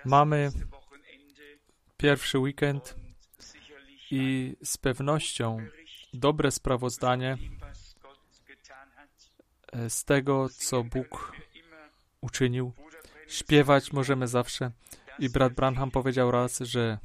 Mamy pierwszy weekend i z pewnością dobre sprawozdanie z tego, co Bóg uczynił. Śpiewać możemy zawsze. I brat Branham powiedział raz, że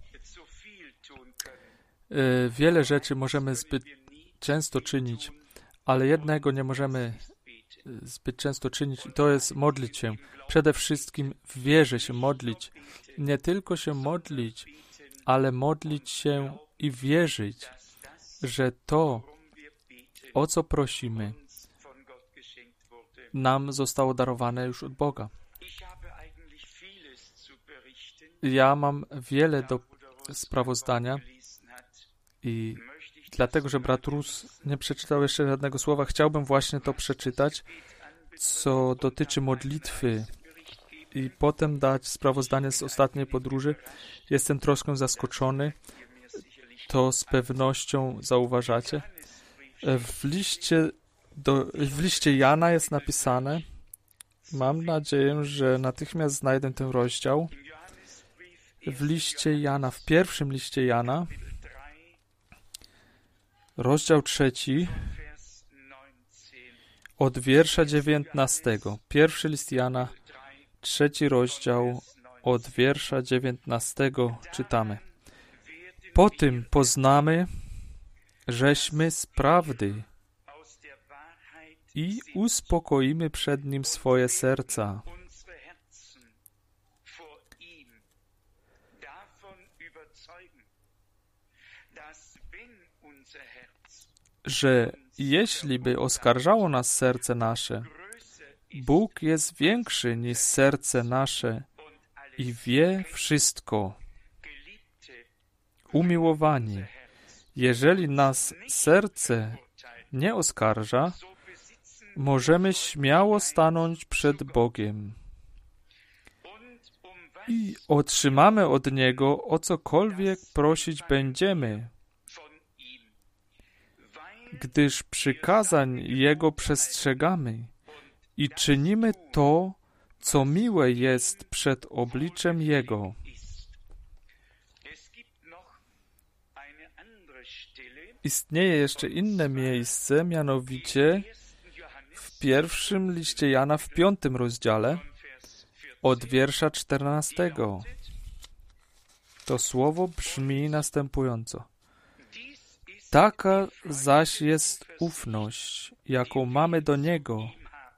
wiele rzeczy możemy zbyt często czynić, ale jednego nie możemy zbyt często czynić i to jest modlić się. Przede wszystkim w wierze się modlić. Nie tylko się modlić, ale modlić się i wierzyć, że to, o co prosimy, nam zostało darowane już od Boga. Ja mam wiele do sprawozdania i dlatego, że brat Rus nie przeczytał jeszcze żadnego słowa, chciałbym właśnie to przeczytać, co dotyczy modlitwy i potem dać sprawozdanie z ostatniej podróży. Jestem troszkę zaskoczony, to z pewnością zauważacie. W liście Jana jest napisane, mam nadzieję, że natychmiast znajdę ten rozdział, w liście Jana, w pierwszym liście Jana, rozdział 3, od wiersza 19. Pierwszy list Jana, 3 rozdział, od wiersza 19 czytamy. Po tym poznamy, żeśmy z prawdy i uspokoimy przed Nim swoje serca. Że jeśli by oskarżało nas serce nasze, Bóg jest większy niż serce nasze i wie wszystko. Umiłowani, jeżeli nas serce nie oskarża, możemy śmiało stanąć przed Bogiem i otrzymamy od Niego, o cokolwiek prosić będziemy, gdyż przykazań Jego przestrzegamy i czynimy to, co miłe jest przed obliczem Jego. Istnieje jeszcze inne miejsce, mianowicie w pierwszym liście Jana, w 5 rozdziale, od wiersza 14. To słowo brzmi następująco. Taka zaś jest ufność, jaką mamy do Niego,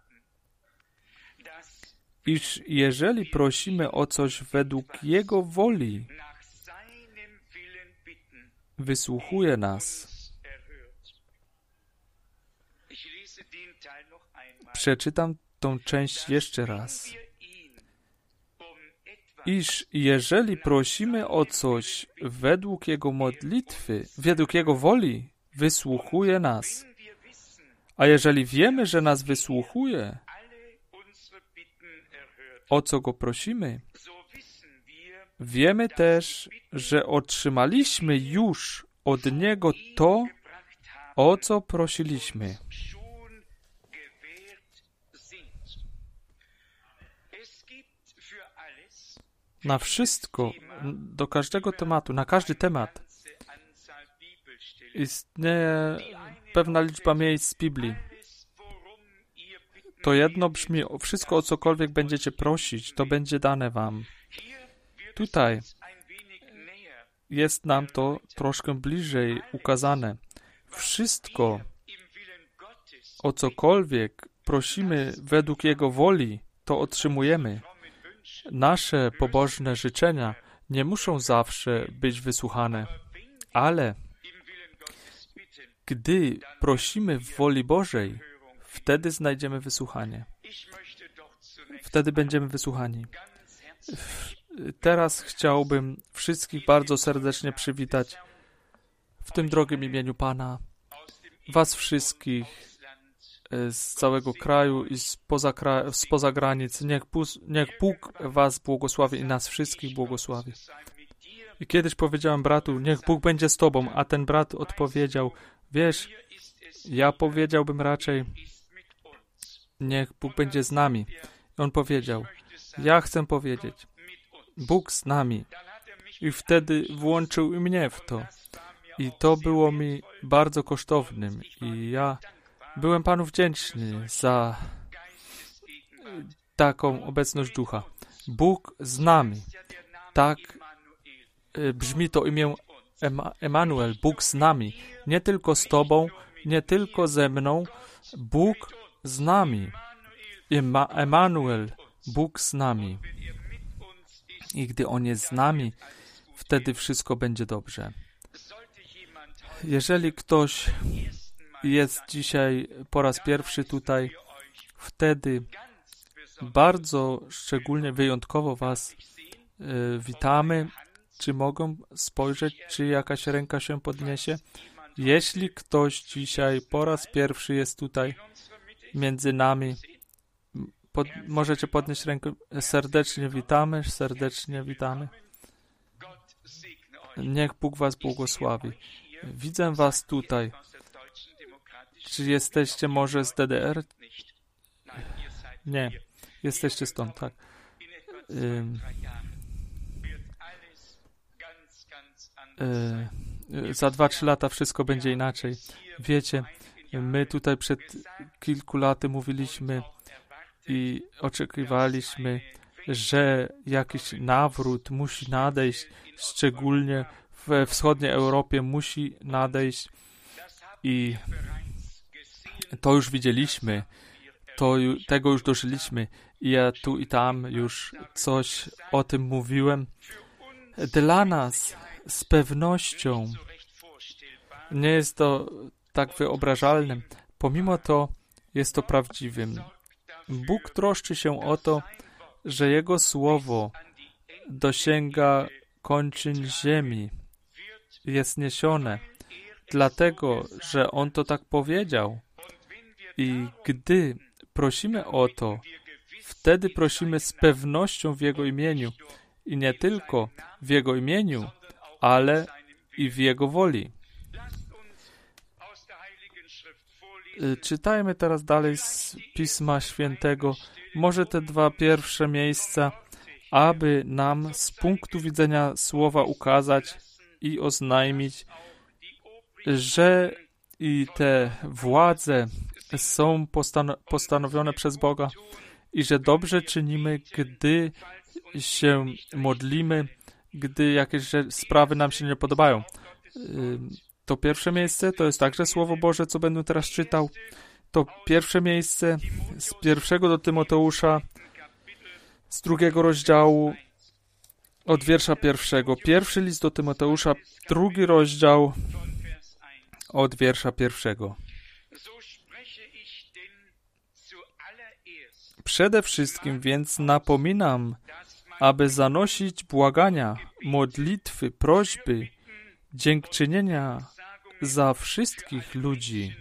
iż jeżeli prosimy o coś według Jego woli, wysłuchuje nas. Przeczytam tą część jeszcze raz. Iż jeżeli prosimy o coś według Jego modlitwy, według Jego woli, wysłuchuje nas. A jeżeli wiemy, że nas wysłuchuje, o co Go prosimy, wiemy też, że otrzymaliśmy już od Niego to, o co prosiliśmy. Na wszystko, do każdego tematu, na każdy temat istnieje pewna liczba miejsc z Biblii. To jedno brzmi, wszystko o cokolwiek będziecie prosić, to będzie dane wam. Tutaj jest nam to troszkę bliżej ukazane. Wszystko, o cokolwiek prosimy według Jego woli, to otrzymujemy. Nasze pobożne życzenia nie muszą zawsze być wysłuchane, ale gdy prosimy w woli Bożej, wtedy znajdziemy wysłuchanie. Wtedy będziemy wysłuchani. Teraz chciałbym wszystkich bardzo serdecznie przywitać w tym drogim imieniu Pana, was wszystkich z całego kraju i spoza granic. Niech Bóg was błogosławi i nas wszystkich błogosławi. I kiedyś powiedziałem bratu, niech Bóg będzie z tobą, a ten brat odpowiedział, wiesz, ja powiedziałbym raczej, niech Bóg będzie z nami. I on powiedział, ja chcę powiedzieć, Bóg z nami. I wtedy włączył i mnie w to. I to było mi bardzo kosztownym. I ja byłem Panu wdzięczny za taką obecność Ducha. Bóg z nami. Tak brzmi to imię Emanuel, Bóg z nami. Nie tylko z Tobą, nie tylko ze mną, Bóg z nami. Emanuel, Bóg z nami. I gdy On jest z nami, wtedy wszystko będzie dobrze. Jeżeli ktoś jest dzisiaj po raz pierwszy tutaj, wtedy bardzo szczególnie, wyjątkowo Was witamy. Czy mogą spojrzeć, czy jakaś ręka się podniesie? Jeśli ktoś dzisiaj po raz pierwszy jest tutaj między nami, możecie podnieść rękę. Serdecznie witamy, serdecznie witamy. Niech Bóg Was błogosławi. Widzę Was tutaj. Czy jesteście może z DDR? Nie. Jesteście stąd, tak. Za 2-3 lata wszystko będzie inaczej. Wiecie, my tutaj przed kilku laty mówiliśmy i oczekiwaliśmy, że jakiś nawrót musi nadejść, szczególnie we wschodniej Europie musi nadejść i to już widzieliśmy, tego już dożyliśmy i ja tu i tam już coś o tym mówiłem. Dla nas z pewnością nie jest to tak wyobrażalnym. Pomimo to jest to prawdziwym. Bóg troszczy się o to, że Jego Słowo dosięga kończyn ziemi, jest niesione, dlatego, że On to tak powiedział. I gdy prosimy o to, wtedy prosimy z pewnością w Jego imieniu. I nie tylko w Jego imieniu, ale i w Jego woli. Czytajmy teraz dalej z Pisma Świętego, może te 2 pierwsze miejsca, aby nam z punktu widzenia Słowa ukazać i oznajmić, że i te władze są postanowione przez Boga i że dobrze czynimy, gdy się modlimy, gdy jakieś sprawy nam się nie podobają. To pierwsze miejsce to jest także Słowo Boże, co będę teraz czytał. To pierwsze miejsce z 1 do Tymoteusza, z 2 rozdziału, od wiersza 1. Pierwszy list do Tymoteusza, 2 rozdział, od wiersza 1. Przede wszystkim więc napominam, aby zanosić błagania, modlitwy, prośby, dziękczynienia za wszystkich ludzi,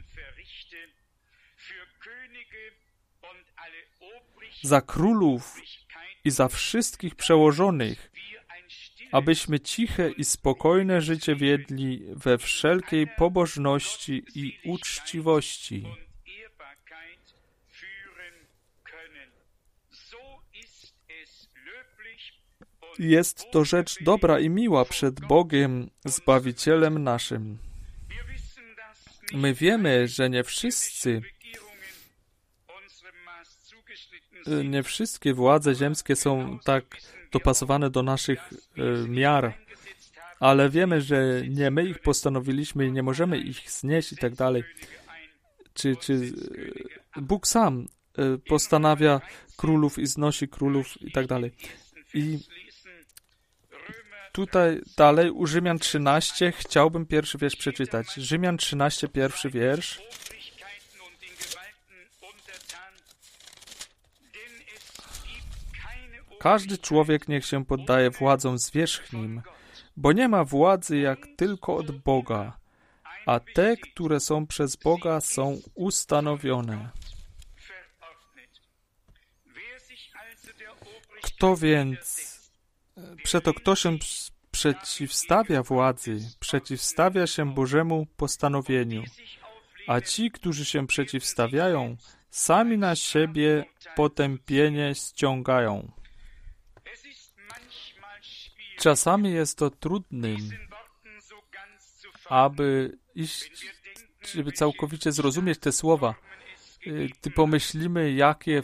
za królów i za wszystkich przełożonych, abyśmy ciche i spokojne życie wiedli we wszelkiej pobożności i uczciwości. Jest to rzecz dobra i miła przed Bogiem, Zbawicielem naszym. My wiemy, że nie wszystkie władze ziemskie są tak dopasowane do naszych miar, ale wiemy, że nie my ich postanowiliśmy i nie możemy ich znieść i tak dalej. Czy Bóg sam postanawia królów i znosi królów i tak dalej. I tutaj dalej u Rzymian 13 chciałbym pierwszy wiersz przeczytać. Rzymian 13, pierwszy wiersz. Każdy człowiek niech się poddaje władzom zwierzchnim, bo nie ma władzy jak tylko od Boga, a te, które są przez Boga, są ustanowione. Kto się przeciwstawia władzy, przeciwstawia się Bożemu postanowieniu, a ci, którzy się przeciwstawiają, sami na siebie potępienie ściągają. Czasami jest to trudnym, aby żeby całkowicie zrozumieć te słowa. Gdy pomyślimy, jakie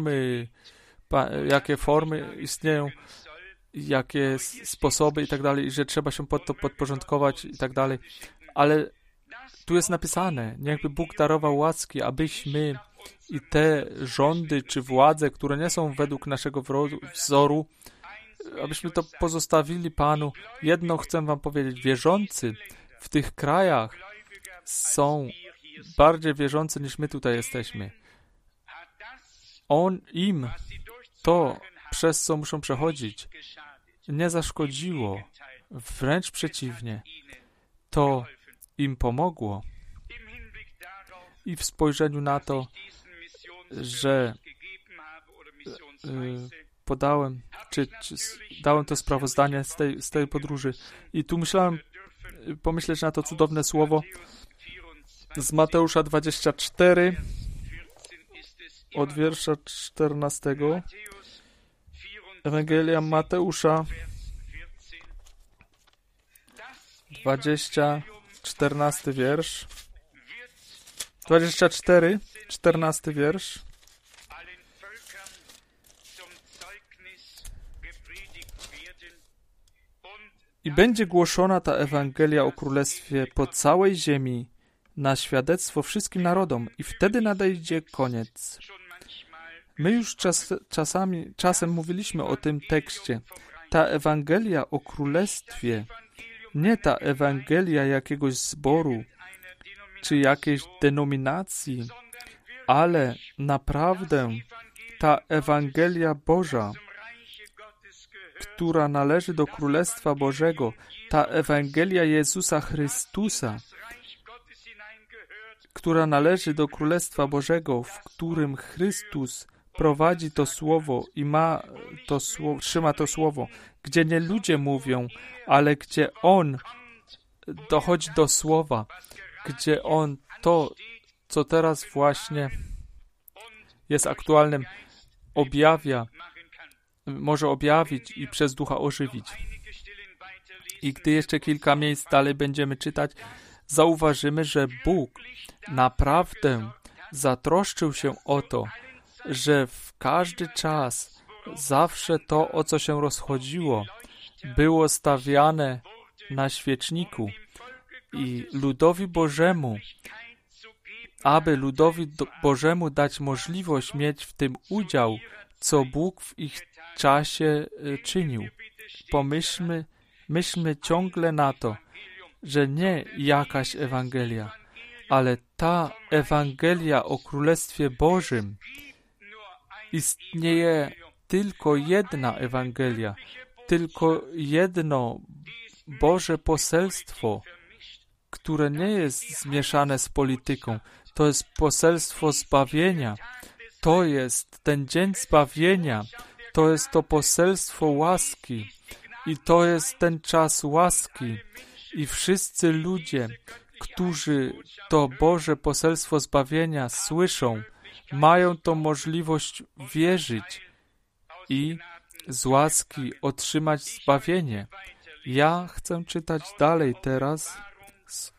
formy istnieją, jakie sposoby i tak dalej, i że trzeba się pod to podporządkować i tak dalej. Ale tu jest napisane, niechby Bóg darował łaski, abyśmy i te rządy czy władze, które nie są według naszego wzoru, abyśmy to pozostawili Panu. Jedno chcę wam powiedzieć, wierzący w tych krajach są bardziej wierzący niż my tutaj jesteśmy. Im to, przez co muszą przechodzić, nie zaszkodziło. Wręcz przeciwnie. To im pomogło. I w spojrzeniu na to, że dałem to sprawozdanie z tej podróży. I tu pomyśleć na to cudowne słowo z Mateusza 24, od wiersza 14. Ewangelia Mateusza 20, 14 wiersz. 24, 14 wiersz. I będzie głoszona ta Ewangelia o Królestwie po całej ziemi na świadectwo wszystkim narodom i wtedy nadejdzie koniec. My już czasem mówiliśmy o tym tekście. Ta Ewangelia o Królestwie, nie ta Ewangelia jakiegoś zboru czy jakiejś denominacji, ale naprawdę ta Ewangelia Boża, która należy do Królestwa Bożego, ta Ewangelia Jezusa Chrystusa, która należy do Królestwa Bożego, w którym Chrystus prowadzi to słowo i trzyma to słowo, gdzie nie ludzie mówią, ale gdzie On dochodzi do słowa, gdzie On to, co teraz właśnie jest aktualnym, może objawić i przez Ducha ożywić. I gdy jeszcze kilka miejsc dalej będziemy czytać, zauważymy, że Bóg naprawdę zatroszczył się o to, że w każdy czas zawsze to, o co się rozchodziło, było stawiane na świeczniku i ludowi Bożemu, aby ludowi Bożemu dać możliwość mieć w tym udział, co Bóg w ich czasie czynił. Myślmy ciągle na to, że nie jakaś Ewangelia, ale ta Ewangelia o Królestwie Bożym. Istnieje tylko jedna Ewangelia, tylko jedno Boże poselstwo, które nie jest zmieszane z polityką. To jest poselstwo zbawienia. To jest ten dzień zbawienia. To jest to poselstwo łaski. I to jest ten czas łaski. I wszyscy ludzie, którzy to Boże poselstwo zbawienia słyszą, mają tą możliwość wierzyć i z łaski otrzymać zbawienie. Ja chcę czytać dalej teraz z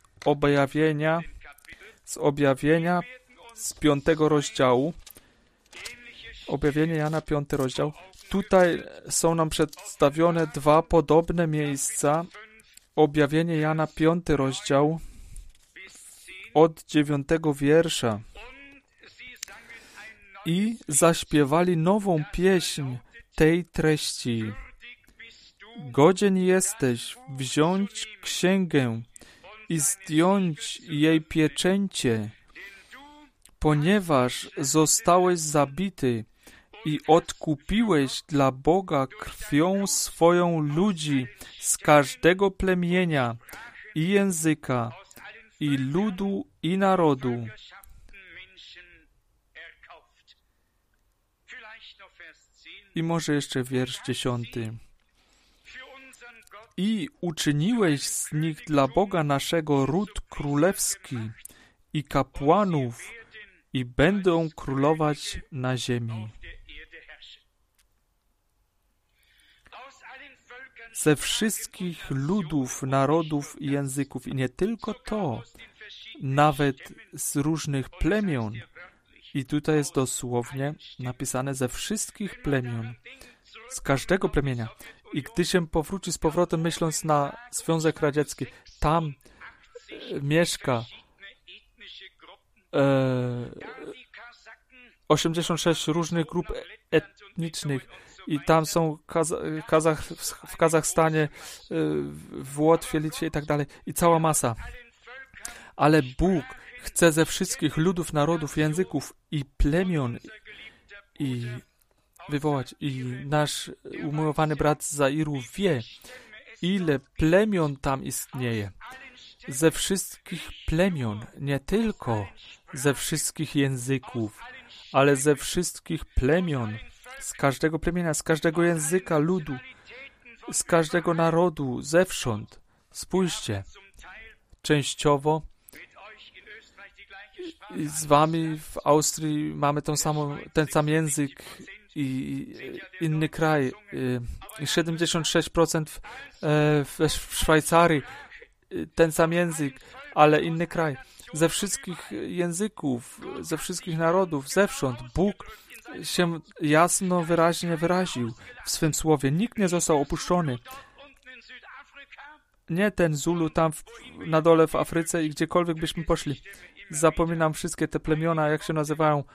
objawienia z 5 rozdziału. Objawienie Jana, 5 rozdział. Tutaj są nam przedstawione dwa podobne miejsca. Objawienie Jana, 5 rozdział od 9 wiersza. I zaśpiewali nową pieśń tej treści. Godzien jesteś wziąć księgę i zdjąć jej pieczęcie, ponieważ zostałeś zabity i odkupiłeś dla Boga krwią swoją ludzi z każdego plemienia i języka, i ludu, i narodu. I może jeszcze wiersz 10. I uczyniłeś z nich dla Boga naszego ród królewski i kapłanów, i będą królować na ziemi. ze wszystkich ludów, narodów i języków. I nie tylko to, nawet z różnych plemion. I tutaj jest dosłownie napisane ze wszystkich plemion, z każdego plemienia. I gdy się powróci z powrotem, myśląc na Związek Radziecki, tam mieszka 86 różnych grup etnicznych i tam są w Kazachstanie, w Łotwie, Litwie i tak dalej. I cała masa. Ale Bóg chce ze wszystkich ludów, narodów, języków i plemion i wywołać. I nasz umiłowany brat z Zairu wie, ile plemion tam istnieje. Ze wszystkich plemion, nie tylko ze wszystkich języków, ale ze wszystkich plemion, z każdego plemienia, z każdego języka, ludu, z każdego narodu, zewsząd. Spójrzcie, częściowo i z wami w Austrii mamy ten sam język i inny kraj. 76% w Szwajcarii ten sam język, ale inny kraj. Ze wszystkich języków, ze wszystkich narodów, zewsząd Bóg się jasno, wyraźnie wyraził w swym słowie. Nikt nie został opuszczony. Nie ten Zulu tam na dole w Afryce i gdziekolwiek byśmy poszli. Zapominam wszystkie te plemiona, jak się nazywają.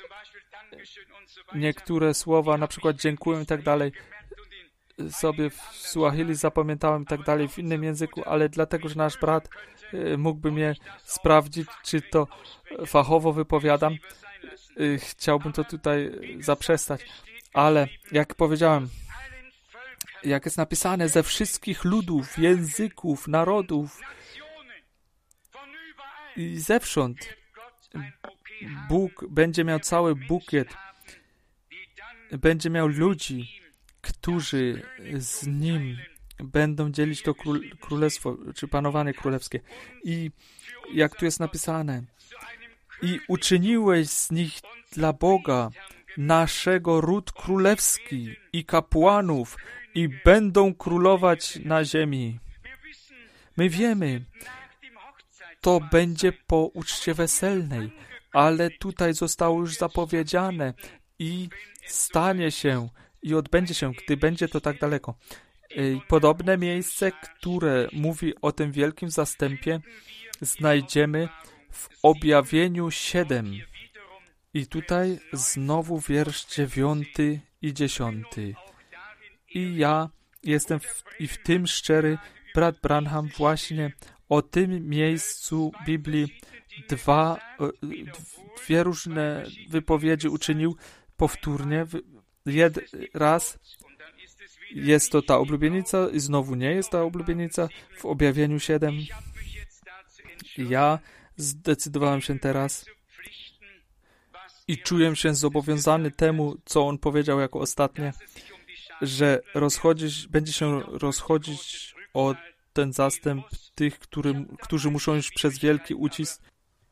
Niektóre słowa, na przykład dziękuję i tak dalej, sobie w Suahili zapamiętałem i tak dalej, w innym języku, ale dlatego, że nasz brat mógłby mnie sprawdzić, czy to fachowo wypowiadam, chciałbym to tutaj zaprzestać. Ale, jak powiedziałem, jak jest napisane, ze wszystkich ludów, języków, narodów i zewsząd Bóg będzie miał cały bukiet, będzie miał ludzi, którzy z Nim będą dzielić to królestwo, czy panowanie królewskie. I jak tu jest napisane, i uczyniłeś z nich dla Boga naszego ród królewski i kapłanów i będą królować na ziemi. My wiemy, to będzie po uczcie weselnej, ale tutaj zostało już zapowiedziane i stanie się i odbędzie się, gdy będzie to tak daleko. Podobne miejsce, które mówi o tym wielkim zastępie, znajdziemy w Objawieniu 7. I tutaj znowu wiersz 9 i 10. I ja jestem w tym szczery, brat Branham właśnie o tym miejscu Biblii dwie różne wypowiedzi uczynił powtórnie. Raz jest to ta oblubienica i znowu nie jest ta oblubienica w Objawieniu 7. Ja zdecydowałem się teraz i czuję się zobowiązany temu, co on powiedział jako ostatnie, że będzie się rozchodzić o ten zastęp tych, którzy muszą już przez wielki ucisk.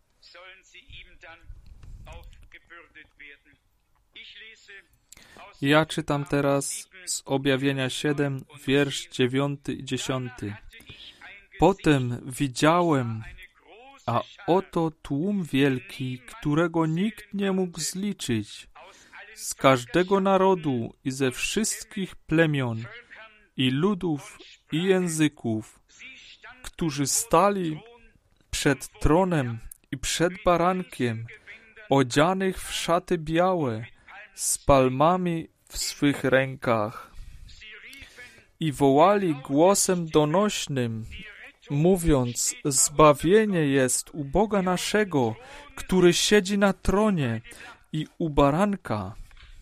Ja czytam teraz z Objawienia 7, wiersz 9 i 10. Potem widziałem, a oto tłum wielki, którego nikt nie mógł zliczyć, z każdego narodu i ze wszystkich plemion i ludów i języków, którzy stali przed tronem i przed barankiem, odzianych w szaty białe, z palmami w swych rękach. I wołali głosem donośnym, mówiąc, zbawienie jest u Boga naszego, który siedzi na tronie i u baranka.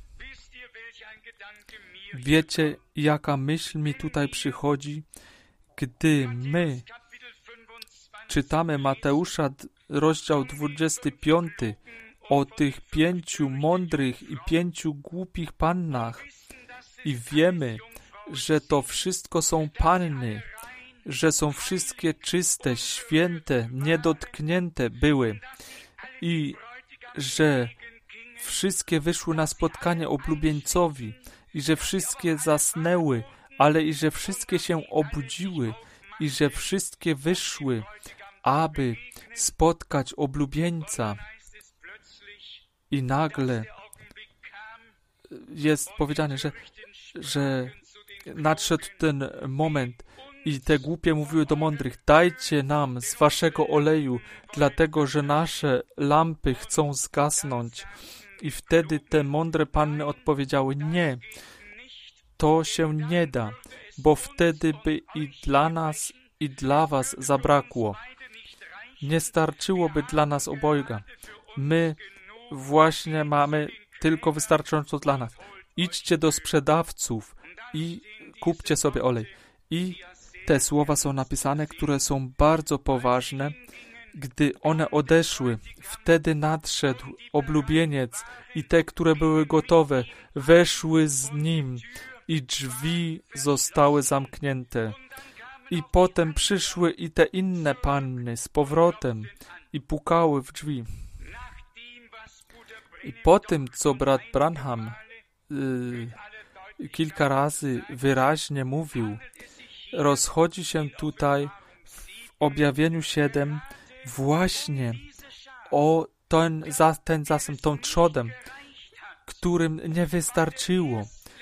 Wiecie, jaka myśl mi tutaj przychodzi, gdy my czytamy Mateusza, rozdział 25, o tych 5 mądrych i 5 głupich pannach i wiemy, że to wszystko są panny, że są wszystkie czyste, święte, niedotknięte były i że wszystkie wyszły na spotkanie oblubieńcowi i że wszystkie zasnęły, ale i że wszystkie się obudziły i że wszystkie wyszły, aby spotkać oblubieńca. I nagle jest powiedziane, że nadszedł ten moment i te głupie mówiły do mądrych: dajcie nam z waszego oleju, dlatego że nasze lampy chcą zgasnąć. I wtedy te mądre panny odpowiedziały: nie, to się nie da, bo wtedy by i dla nas, i dla was zabrakło. Nie starczyłoby dla nas obojga. My właśnie mamy tylko wystarczająco dla nas. Idźcie do sprzedawców i kupcie sobie olej. I te słowa są napisane, które są bardzo poważne. Gdy one odeszły, wtedy nadszedł oblubieniec i te, które były gotowe, weszły z nim i drzwi zostały zamknięte. I potem przyszły i te inne panny z powrotem i pukały w drzwi. I po tym, co brat Branham kilka razy wyraźnie mówił, rozchodzi się tutaj w objawieniu 7 właśnie o ten zasób, tą trzodę, którym nie wystarczyło,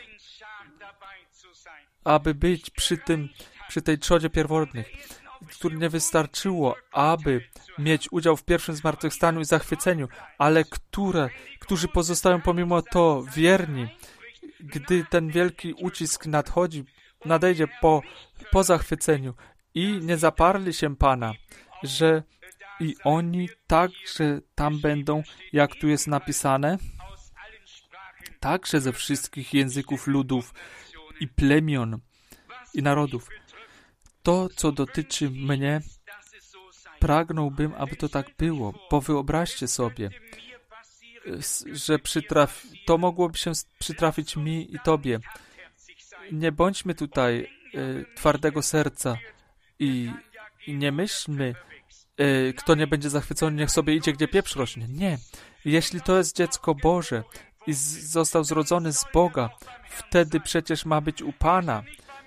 aby być przy tej trzodzie pierworodnych, którym nie wystarczyło, aby mieć udział w pierwszym zmartwychwstaniu i zachwyceniu, ale którzy pozostają pomimo to wierni, gdy ten wielki ucisk nadejdzie po zachwyceniu i nie zaparli się Pana, że i oni także tam będą, jak tu jest napisane, także ze wszystkich języków, ludów i plemion i narodów. To, co dotyczy mnie, pragnąłbym, aby to tak było, bo wyobraźcie sobie, że to mogłoby się przytrafić mi i tobie. Nie bądźmy tutaj twardego serca i nie myślmy, kto nie będzie zachwycony, niech sobie idzie, gdzie pieprz rośnie. Nie. Jeśli to jest dziecko Boże i został zrodzony z Boga, wtedy przecież ma być u Pana.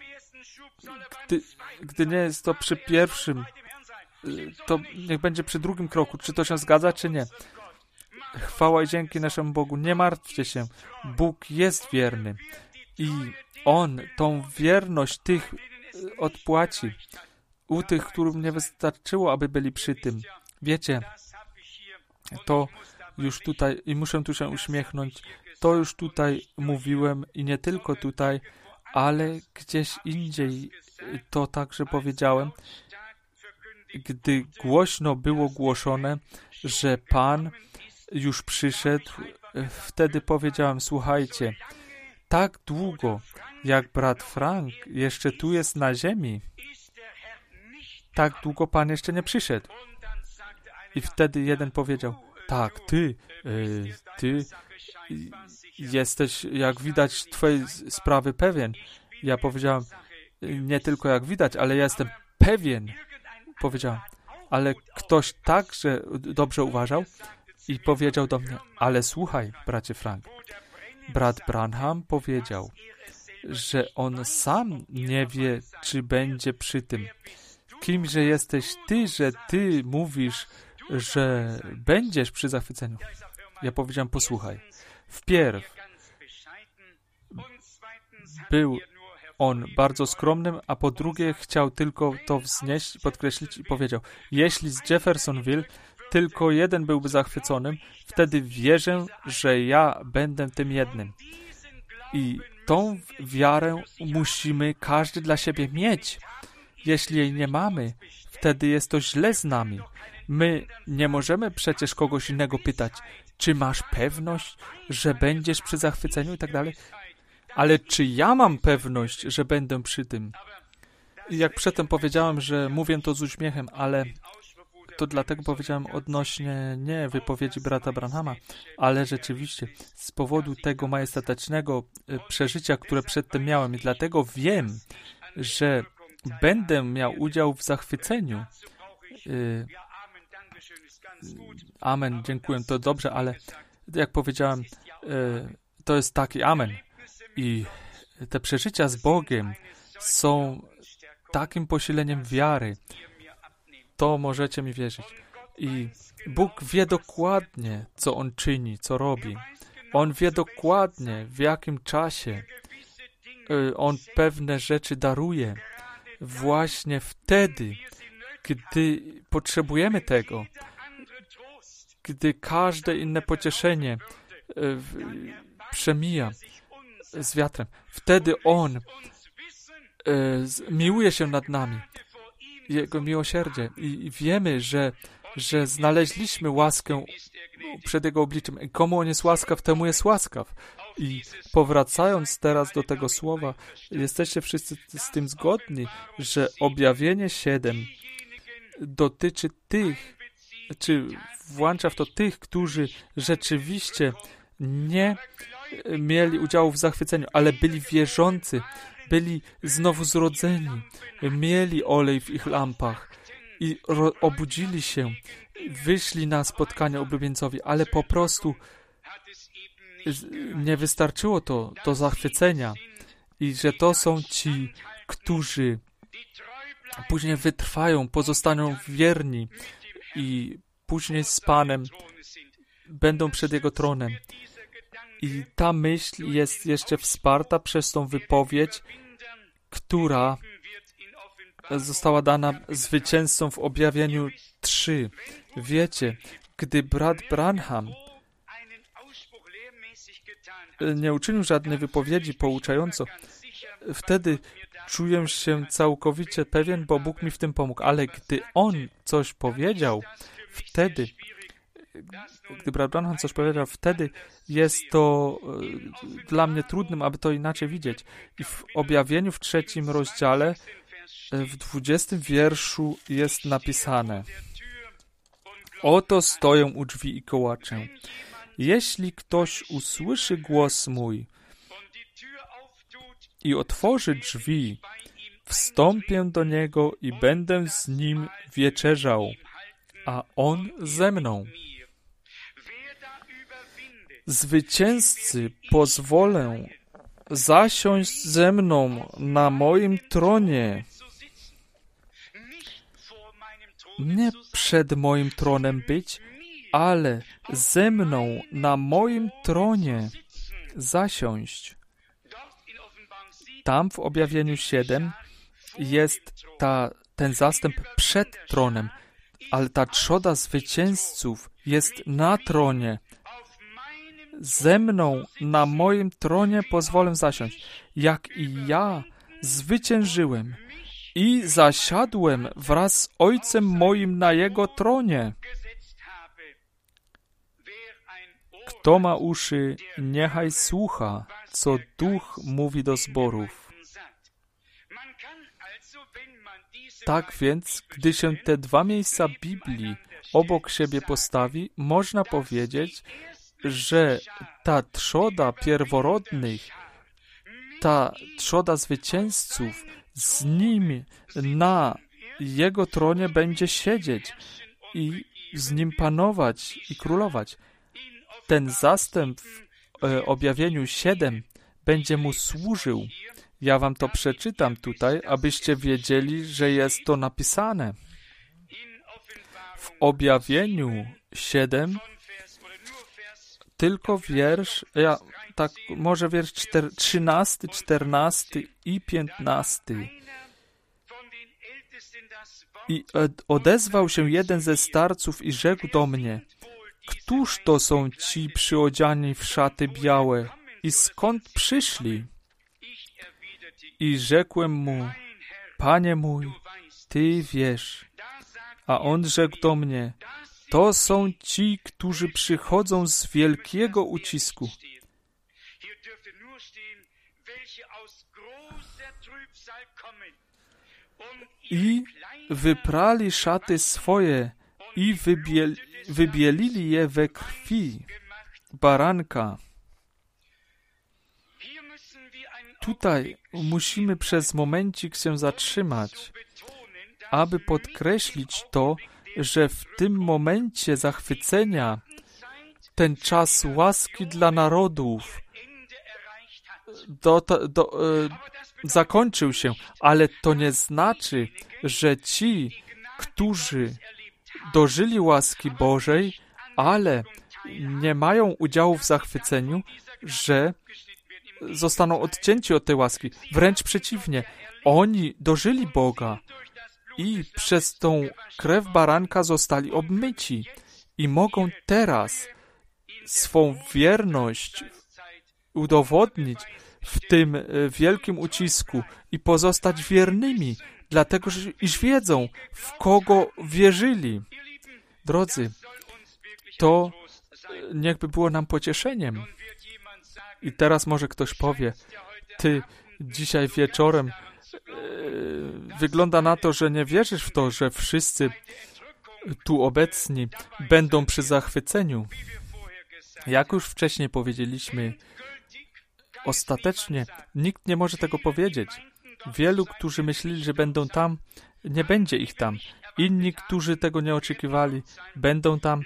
Gdy nie jest to przy pierwszym, to niech będzie przy drugim kroku. Czy to się zgadza, czy nie? Chwała i dzięki naszemu Bogu. Nie martwcie się. Bóg jest wierny i On tą wierność tych odpłaci. U tych, którym nie wystarczyło, aby byli przy tym. Wiecie, to już tutaj, i muszę tu się uśmiechnąć, to już tutaj mówiłem i nie tylko tutaj, ale gdzieś indziej to także powiedziałem, gdy głośno było głoszone, że Pan już przyszedł, wtedy powiedziałem: słuchajcie, tak długo, jak brat Frank jeszcze tu jest na ziemi, tak długo Pan jeszcze nie przyszedł. I wtedy jeden powiedział: tak, ty jesteś, jak widać, twojej sprawy pewien. Ja powiedziałem: nie tylko jak widać, ale ja jestem pewien. Powiedziałem, ale ktoś także dobrze uważał i powiedział do mnie: ale słuchaj, bracie Frank, brat Branham powiedział, że on sam nie wie, czy będzie przy tym. Kimże jesteś ty, że ty mówisz, że będziesz przy zachwyceniu? Ja powiedziałem: posłuchaj, wpierw był on bardzo skromnym, a po drugie chciał tylko to wznieść i podkreślić i powiedział: jeśli z Jeffersonville tylko jeden byłby zachwyconym, wtedy wierzę, że ja będę tym jednym. I tą wiarę musimy każdy dla siebie mieć. Jeśli jej nie mamy, wtedy jest to źle z nami. My nie możemy przecież kogoś innego pytać: czy masz pewność, że będziesz przy zachwyceniu i tak dalej? Ale czy ja mam pewność, że będę przy tym? I jak przedtem powiedziałem, że mówię to z uśmiechem, ale to dlatego powiedziałem odnośnie nie wypowiedzi brata Branhama, ale rzeczywiście z powodu tego majestatycznego przeżycia, które przedtem miałem, i dlatego wiem, że będę miał udział w zachwyceniu. Amen, dziękuję, to dobrze, ale jak powiedziałem, to jest taki amen. I te przeżycia z Bogiem są takim posileniem wiary. To możecie mi wierzyć. I Bóg wie dokładnie, co On czyni, co robi. On wie dokładnie, w jakim czasie On pewne rzeczy daruje. Właśnie wtedy, gdy potrzebujemy tego, gdy każde inne pocieszenie przemija z wiatrem, wtedy On miłuje się nad nami. Jego miłosierdzie. I wiemy, że znaleźliśmy łaskę przed Jego obliczem. I komu On jest łaskaw, temu jest łaskaw. I powracając teraz do tego słowa, jesteście wszyscy z tym zgodni, że objawienie 7 dotyczy tych, czy włącza w to tych, którzy rzeczywiście nie mieli udziału w zachwyceniu, ale byli wierzący, byli znowu zrodzeni, mieli olej w ich lampach i obudzili się, wyszli na spotkanie oblubieńcowi, ale po prostu nie wystarczyło to do zachwycenia i że to są ci, którzy później wytrwają, pozostaną wierni i później z Panem będą przed Jego tronem. I ta myśl jest jeszcze wsparta przez tą wypowiedź, która została dana zwycięzcom w objawieniu 3. Wiecie, gdy brat Branham nie uczynił żadnej wypowiedzi pouczająco, wtedy czuję się całkowicie pewien, bo Bóg mi w tym pomógł. Ale gdy On coś powiedział, gdy brat Branham coś powiedział, wtedy jest to dla mnie trudnym, aby to inaczej widzieć. I w objawieniu w 3 rozdziale, w 20 wierszu jest napisane: Oto stoję u drzwi i kołaczę. Jeśli ktoś usłyszy głos mój i otworzy drzwi, wstąpię do niego i będę z nim wieczerzał, a on ze mną. Zwycięzcy pozwolę zasiąść ze mną na moim tronie. Nie przed moim tronem być, ale ze mną na moim tronie zasiąść. Tam w objawieniu 7 jest ten zastęp przed tronem, ale ta trzoda zwycięzców jest na tronie. Ze mną na moim tronie pozwolę zasiąść, jak i ja zwyciężyłem i zasiadłem wraz z Ojcem moim na Jego tronie. Kto ma uszy, niechaj słucha, co Duch mówi do zborów. Tak więc, gdy się te dwa miejsca Biblii obok siebie postawi, można powiedzieć, że ta trzoda pierworodnych, ta trzoda zwycięzców, z nim na Jego tronie będzie siedzieć i z nim panować i królować. Ten zastęp w objawieniu 7 będzie mu służył. Ja wam to przeczytam tutaj, abyście wiedzieli, że jest to napisane. W objawieniu 7 tylko wiersz, może wiersz 13, 14 i 15. I odezwał się jeden ze starców i rzekł do mnie: Któż to są ci przyodziani w szaty białe i skąd przyszli? I rzekłem mu: Panie mój, Ty wiesz. A on rzekł do mnie: To są ci, którzy przychodzą z wielkiego ucisku. I wyprali szaty swoje i wybielili je we krwi baranka. Tutaj musimy przez momencik się zatrzymać, aby podkreślić to, że w tym momencie zachwycenia ten czas łaski dla narodów zakończył się, ale to nie znaczy, że ci, którzy dożyli łaski Bożej, ale nie mają udziału w zachwyceniu, że zostaną odcięci od tej łaski. Wręcz przeciwnie, oni dożyli Boga i przez tą krew baranka zostali obmyci i mogą teraz swą wierność udowodnić w tym wielkim ucisku i pozostać wiernymi, dlatego iż wiedzą, w kogo wierzyli. Drodzy, to niechby było nam pocieszeniem. I teraz może ktoś powie, ty dzisiaj wieczorem wygląda na to, że nie wierzysz w to, że wszyscy tu obecni będą przy zachwyceniu. Jak już wcześniej powiedzieliśmy, ostatecznie nikt nie może tego powiedzieć. Wielu, którzy myśleli, że będą tam, nie będzie ich tam. Inni, którzy tego nie oczekiwali, będą tam.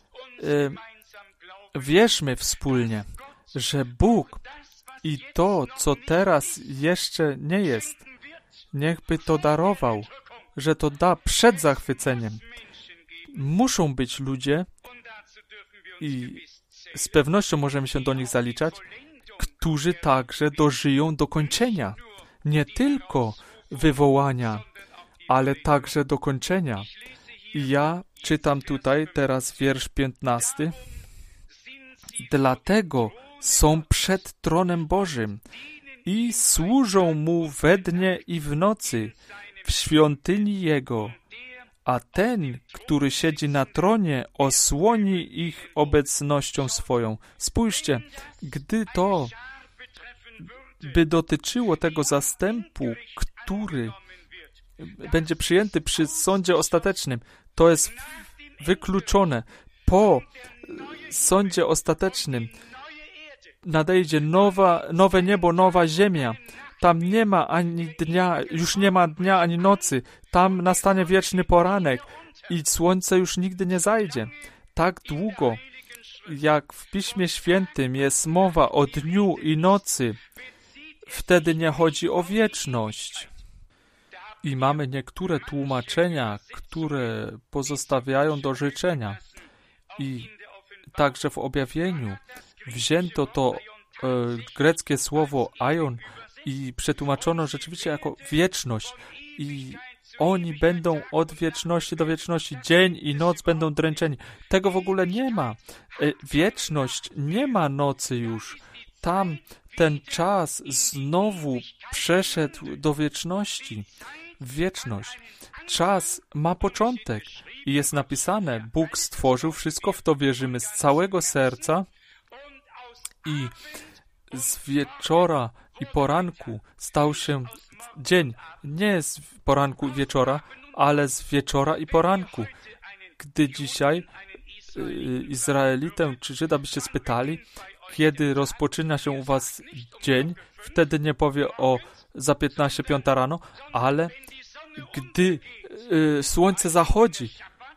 Wierzmy wspólnie, że Bóg i to, co teraz jeszcze nie jest, niechby to darował, że to da przed zachwyceniem. Muszą być ludzie i z pewnością możemy się do nich zaliczać, którzy także dożyją dokończenia. Nie tylko wywołania, ale także dokończenia. I ja czytam tutaj teraz wiersz 15. Dlatego są przed tronem Bożym i służą Mu we dnie i w nocy w świątyni Jego, a ten, który siedzi na tronie, osłoni ich obecnością swoją. Spójrzcie, gdy to by dotyczyło tego zastępu, który będzie przyjęty przy sądzie ostatecznym, to jest wykluczone. Po sądzie ostatecznym nadejdzie nowe niebo, nowa ziemia. Tam nie ma ani dnia, już nie ma dnia ani nocy. Tam nastanie wieczny poranek i słońce już nigdy nie zajdzie. Tak długo, jak w Piśmie Świętym jest mowa o dniu i nocy, wtedy nie chodzi o wieczność. I mamy niektóre tłumaczenia, które pozostawiają do życzenia. I także w objawieniu wzięto to greckie słowo aion i przetłumaczono rzeczywiście jako wieczność. I oni będą od wieczności do wieczności. Dzień i noc będą dręczeni. Tego w ogóle nie ma. Wieczność nie ma nocy już. Tam ten czas znowu przeszedł do wieczności. Wieczność. Czas ma początek. I jest napisane, Bóg stworzył wszystko, w to wierzymy z całego serca i z wieczora i poranku stał się dzień. Nie z poranku i wieczora, ale z wieczora i poranku. Gdy dzisiaj Izraelitę czy Żyda byście spytali, kiedy rozpoczyna się u was dzień, wtedy nie powie o za 15:05 rano, ale gdy słońce zachodzi,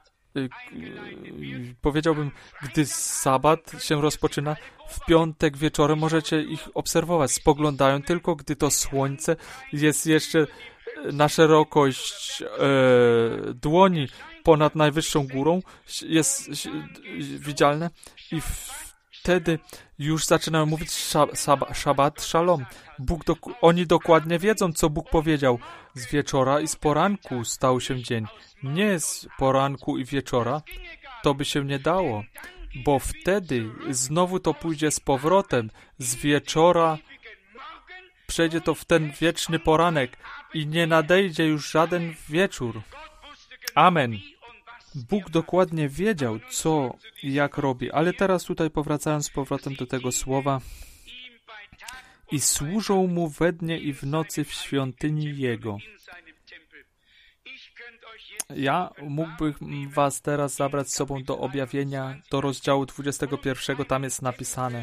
powiedziałbym, gdy sabat się rozpoczyna, w piątek wieczorem możecie ich obserwować. Spoglądają tylko, gdy to słońce jest jeszcze na szerokość dłoni ponad najwyższą górą, jest widzialne i wtedy już zaczynają mówić szabat szalom. Oni dokładnie wiedzą, co Bóg powiedział. Z wieczora i z poranku stał się dzień. Nie z poranku i wieczora, to by się nie dało, bo wtedy znowu to pójdzie z powrotem. Z wieczora przejdzie to w ten wieczny poranek i nie nadejdzie już żaden wieczór. Amen. Bóg dokładnie wiedział, co i jak robi, ale teraz tutaj powracając z powrotem do tego słowa, i służą Mu we dnie i w nocy w świątyni Jego. Ja mógłbym was teraz zabrać z sobą do objawienia, do rozdziału 21, tam jest napisane: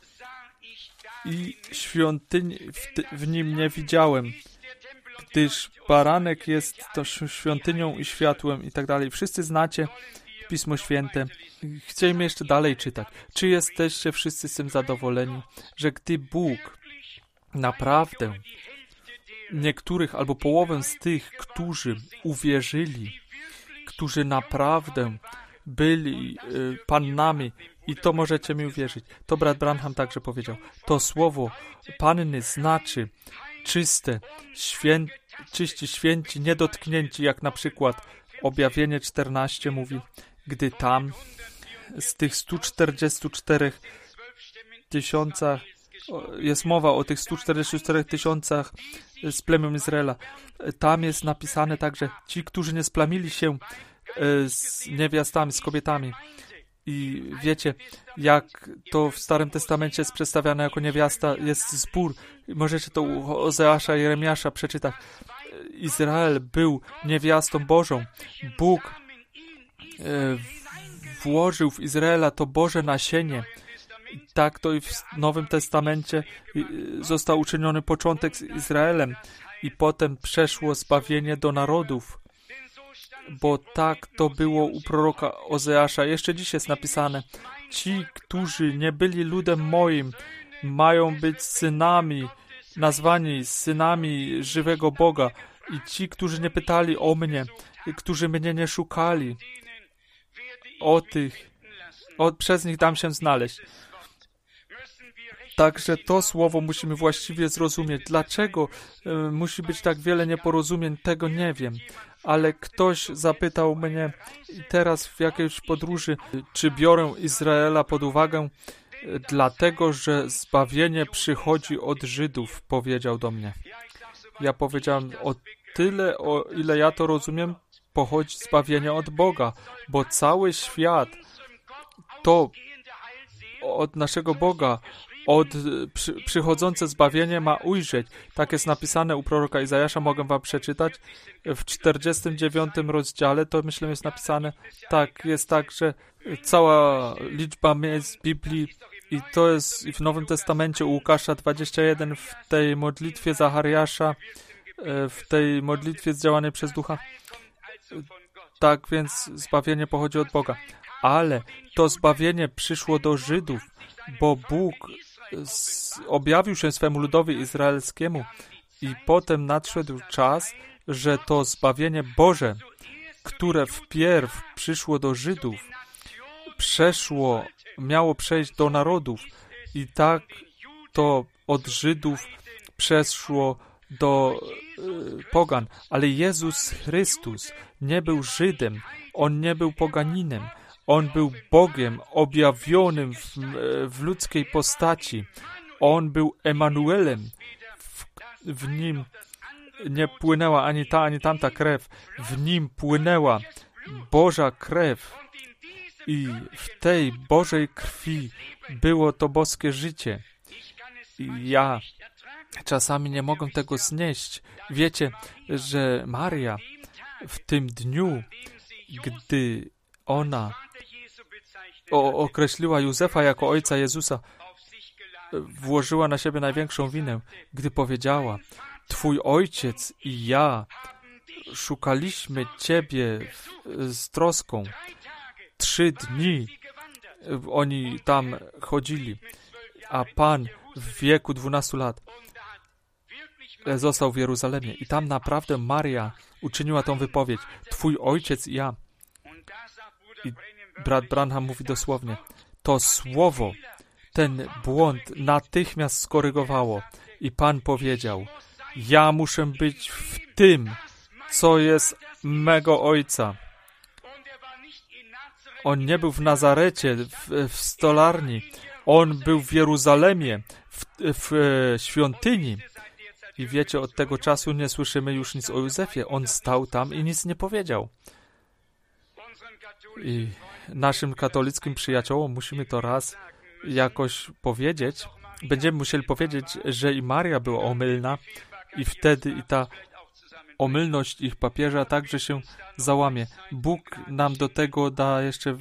i świątyni w nim nie widziałem, gdyż baranek jest to świątynią i światłem i tak dalej. Wszyscy znacie Pismo Święte. Chcemy jeszcze dalej czytać. Czy jesteście wszyscy z tym zadowoleni, że gdy Bóg naprawdę niektórych albo połowę z tych, którzy uwierzyli, którzy naprawdę byli pannami, i to możecie mi uwierzyć. To brat Branham także powiedział. To słowo panny znaczy czyste, czyści, święci, niedotknięci, jak na przykład Objawienie 14 mówi, gdy tam z tych 144 tysiącach, jest mowa o tych 144 tysiącach z plemion Izraela. Tam jest napisane także ci, którzy nie splamili się z niewiastami, z kobietami. I wiecie, jak to w Starym Testamencie jest przedstawiane jako niewiasta, jest zbór. Możecie to u Ozeasza i Jeremiasza przeczytać. Izrael był niewiastą Bożą. Bóg włożył w Izraela to Boże nasienie. Tak to i w Nowym Testamencie został uczyniony początek z Izraelem i potem przeszło zbawienie do narodów. Bo tak to było u proroka Ozeasza. Jeszcze dziś jest napisane: ci, którzy nie byli ludem moim, mają być synami, nazwani synami żywego Boga. I ci, którzy nie pytali o mnie, którzy mnie nie szukali, przez nich dam się znaleźć. Także to słowo musimy właściwie zrozumieć. Dlaczego musi być tak wiele nieporozumień, tego nie wiem. Ale ktoś zapytał mnie teraz w jakiejś podróży, czy biorę Izraela pod uwagę, dlatego, że zbawienie przychodzi od Żydów, powiedział do mnie. Ja powiedziałem, o tyle, o ile ja to rozumiem, pochodzi zbawienie od Boga, bo cały świat to od naszego Boga, przychodzące zbawienie ma ujrzeć. Tak jest napisane u proroka Izajasza, mogę wam przeczytać. W 49 rozdziale, to myślę jest napisane, tak, jest tak, że cała liczba miejsc w Biblii i to jest w Nowym Testamencie u Łukasza 21, w tej modlitwie Zachariasza, w tej modlitwie zdziałanej przez Ducha. Tak więc zbawienie pochodzi od Boga. Ale to zbawienie przyszło do Żydów, bo Bóg objawił się swemu ludowi izraelskiemu i potem nadszedł czas, że to zbawienie Boże, które wpierw przyszło do Żydów, miało przejść do narodów i tak to od Żydów przeszło do pogan. Ale Jezus Chrystus nie był Żydem, On nie był poganinem, On był Bogiem objawionym w ludzkiej postaci. On był Emanuelem. W Nim nie płynęła ani ta, ani tamta krew. W Nim płynęła Boża krew. I w tej Bożej krwi było to boskie życie. I ja czasami nie mogę tego znieść. Wiecie, że Maria w tym dniu, gdy ona określiła Józefa jako ojca Jezusa, włożyła na siebie największą winę, gdy powiedziała: Twój ojciec i ja szukaliśmy Ciebie z troską. 3 dni oni tam chodzili, a Pan w wieku 12 lat został w Jeruzalemie. I tam naprawdę Maria uczyniła tą wypowiedź: Twój ojciec i ja. I brat Branham mówi dosłownie, to słowo, ten błąd natychmiast skorygowało. I Pan powiedział: ja muszę być w tym, co jest mego ojca. On nie był w Nazarecie, w stolarni. On był w Jeruzalemie, w świątyni. I wiecie, od tego czasu nie słyszymy już nic o Józefie. On stał tam i nic nie powiedział. I naszym katolickim przyjaciołom musimy to raz jakoś powiedzieć. Będziemy musieli powiedzieć, że i Maria była omylna i wtedy i ta omylność ich papieża także się załamie. Bóg nam do tego da jeszcze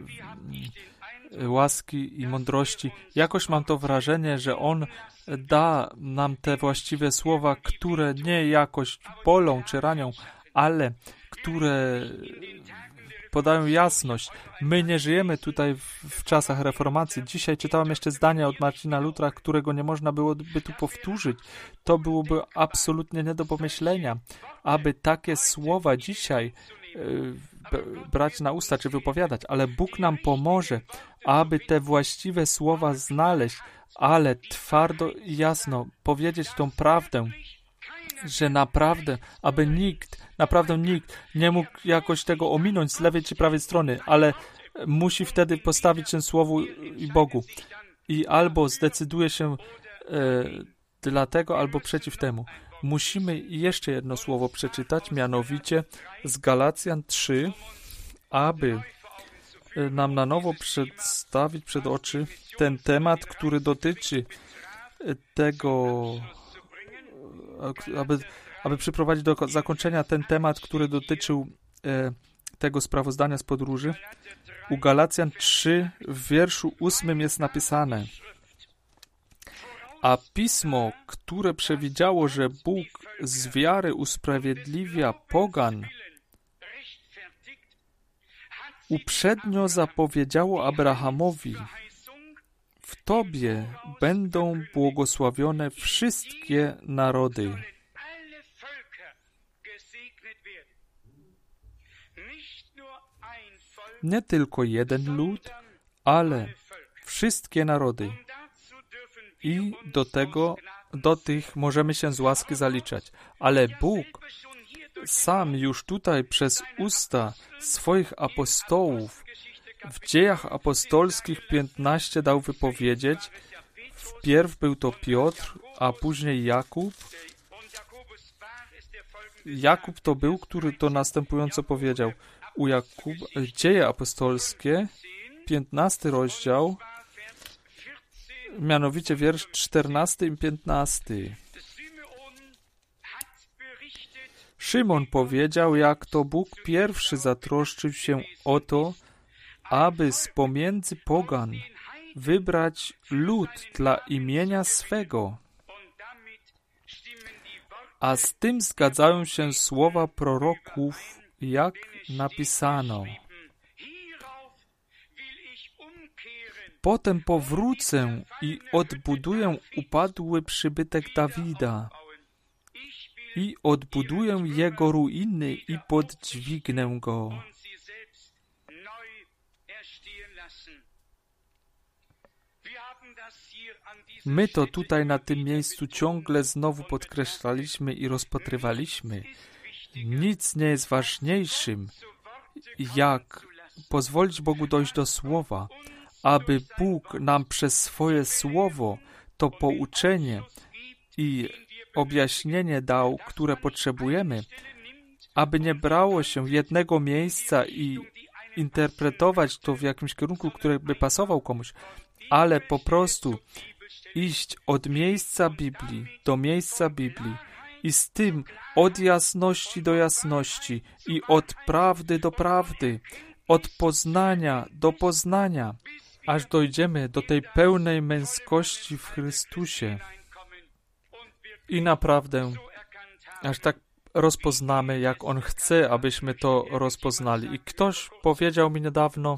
łaski i mądrości. Jakoś mam to wrażenie, że On da nam te właściwe słowa, które nie jakoś bolą czy ranią, ale które podają jasność. My nie żyjemy tutaj w czasach reformacji. Dzisiaj czytałem jeszcze zdania od Marcina Lutra, którego nie można byłoby tu powtórzyć. To byłoby absolutnie nie do pomyślenia, aby takie słowa dzisiaj brać na usta czy wypowiadać, ale Bóg nam pomoże, aby te właściwe słowa znaleźć, ale twardo i jasno powiedzieć tą prawdę, że naprawdę, aby naprawdę nikt nie mógł jakoś tego ominąć z lewej czy prawej strony, ale musi wtedy postawić się Słowu i Bogu. I albo zdecyduje się dla tego, albo przeciw temu. Musimy jeszcze jedno słowo przeczytać, mianowicie z Galacjan 3, aby nam na nowo przedstawić przed oczy ten temat, który dotyczy tego, aby przyprowadzić do zakończenia ten temat, który dotyczył tego sprawozdania z podróży. U Galacjan 3 w wierszu 8 jest napisane: a pismo, które przewidziało, że Bóg z wiary usprawiedliwia pogan, uprzednio zapowiedziało Abrahamowi: w Tobie będą błogosławione wszystkie narody. Nie tylko jeden lud, ale wszystkie narody. I do tych możemy się z łaski zaliczać. Ale Bóg sam już tutaj przez usta swoich apostołów w Dziejach Apostolskich 15 dał wypowiedzieć. Wpierw był to Piotr, a później Jakub. Jakub to był, który to następująco powiedział. U Jakuba, Dzieje Apostolskie, 15 rozdział, mianowicie wiersz 14 i 15. Szymon powiedział, jak to Bóg pierwszy zatroszczył się o to, aby z pomiędzy pogan wybrać lud dla imienia swego. A z tym zgadzają się słowa proroków, jak napisano: potem powrócę i odbuduję upadły przybytek Dawida i odbuduję jego ruiny i poddźwignę go. My to tutaj na tym miejscu ciągle znowu podkreślaliśmy i rozpatrywaliśmy. Nic nie jest ważniejszym, jak pozwolić Bogu dojść do Słowa, aby Bóg nam przez swoje Słowo to pouczenie i objaśnienie dał, które potrzebujemy, aby nie brało się jednego miejsca i interpretować to w jakimś kierunku, który by pasował komuś, ale po prostu iść od miejsca Biblii do miejsca Biblii i z tym od jasności do jasności i od prawdy do prawdy, od poznania do poznania, aż dojdziemy do tej pełnej męskości w Chrystusie. I naprawdę, aż tak rozpoznamy, jak On chce, abyśmy to rozpoznali. I ktoś powiedział mi niedawno,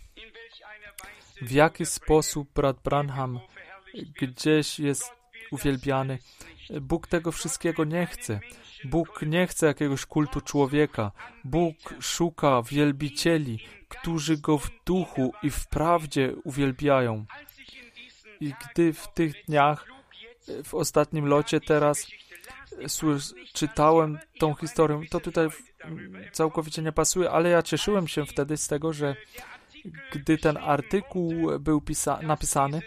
w jaki sposób brat Branham gdzieś jest uwielbiany. Bóg tego wszystkiego nie chce. Bóg nie chce jakiegoś kultu człowieka. Bóg szuka wielbicieli, którzy Go w duchu i w prawdzie uwielbiają. I gdy w tych dniach, w ostatnim locie teraz, czytałem tą historię, to tutaj całkowicie nie pasuje, ale ja cieszyłem się wtedy z tego, że gdy ten artykuł był napisany,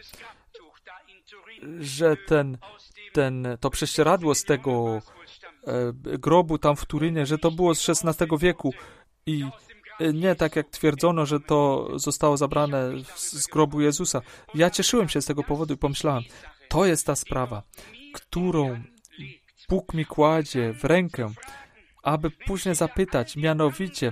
że to prześcieradło z tego grobu tam w Turynie, że to było z XVI wieku i nie tak jak twierdzono, że to zostało zabrane z grobu Jezusa. Ja cieszyłem się z tego powodu i pomyślałem, to jest ta sprawa, którą Bóg mi kładzie w rękę, aby później zapytać, mianowicie,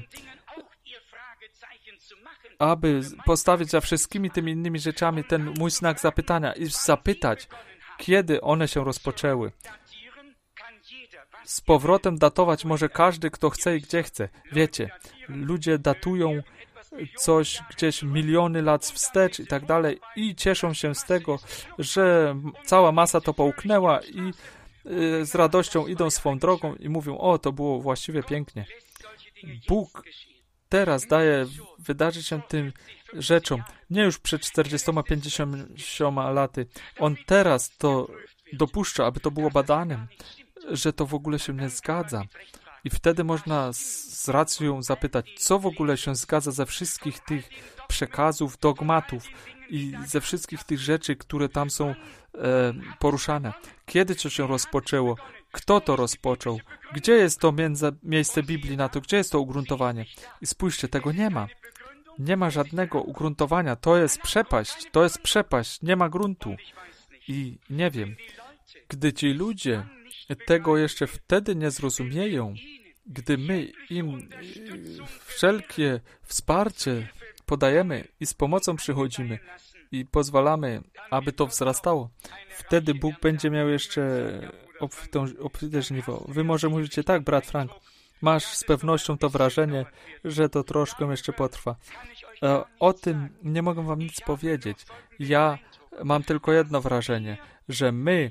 aby postawić za wszystkimi tymi innymi rzeczami ten mój znak zapytania i zapytać, kiedy one się rozpoczęły. z powrotem datować może każdy, kto chce i gdzie chce. Wiecie, ludzie datują coś gdzieś miliony lat wstecz i tak dalej i cieszą się z tego, że cała masa to połknęła i z radością idą swą drogą i mówią, o, to było właściwie pięknie. Bóg teraz daje wydarzyć się tym rzeczom, nie już przed 40-50 laty. On teraz to dopuszcza, aby to było badanym, że to w ogóle się nie zgadza. I wtedy można z racją zapytać, co w ogóle się zgadza ze wszystkich tych przekazów, dogmatów i ze wszystkich tych rzeczy, które tam są poruszane. Kiedy to się rozpoczęło? Kto to rozpoczął? Gdzie jest to miejsce Biblii na to? Gdzie jest to ugruntowanie? I spójrzcie, tego nie ma. Nie ma żadnego ugruntowania. To jest przepaść. Nie ma gruntu. I nie wiem, gdy ci ludzie tego jeszcze wtedy nie zrozumieją, gdy my im wszelkie wsparcie podajemy i z pomocą przychodzimy i pozwalamy, aby to wzrastało, wtedy Bóg będzie miał jeszcze obfite żniwo. Wy może mówicie, tak, brat Frank, masz z pewnością to wrażenie, że to troszkę jeszcze potrwa. O tym nie mogę wam nic powiedzieć. Ja mam tylko jedno wrażenie, że my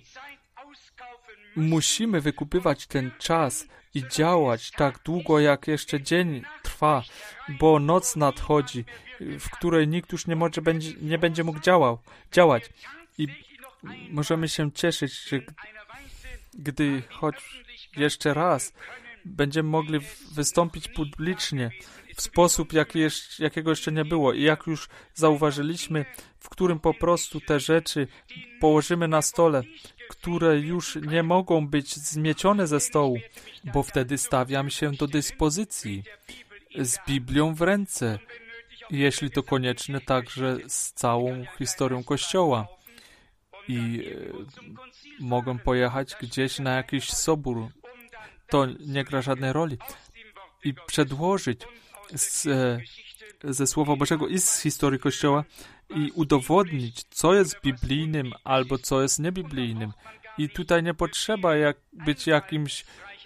musimy wykupywać ten czas i działać tak długo, jak jeszcze dzień trwa, bo noc nadchodzi, w której nikt już nie będzie mógł działać. I możemy się cieszyć, że gdy choć jeszcze raz będziemy mogli wystąpić publicznie w sposób, jakiego jeszcze nie było. I jak już zauważyliśmy, w którym po prostu te rzeczy położymy na stole, które już nie mogą być zmiecione ze stołu, bo wtedy stawiam się do dyspozycji z Biblią w ręce, jeśli to konieczne, także z całą historią Kościoła. I mogę pojechać gdzieś na jakiś sobór. To nie gra żadnej roli. I przedłożyć ze Słowa Bożego i z historii Kościoła i udowodnić, co jest biblijnym albo co jest niebiblijnym. I tutaj nie potrzeba być jakimś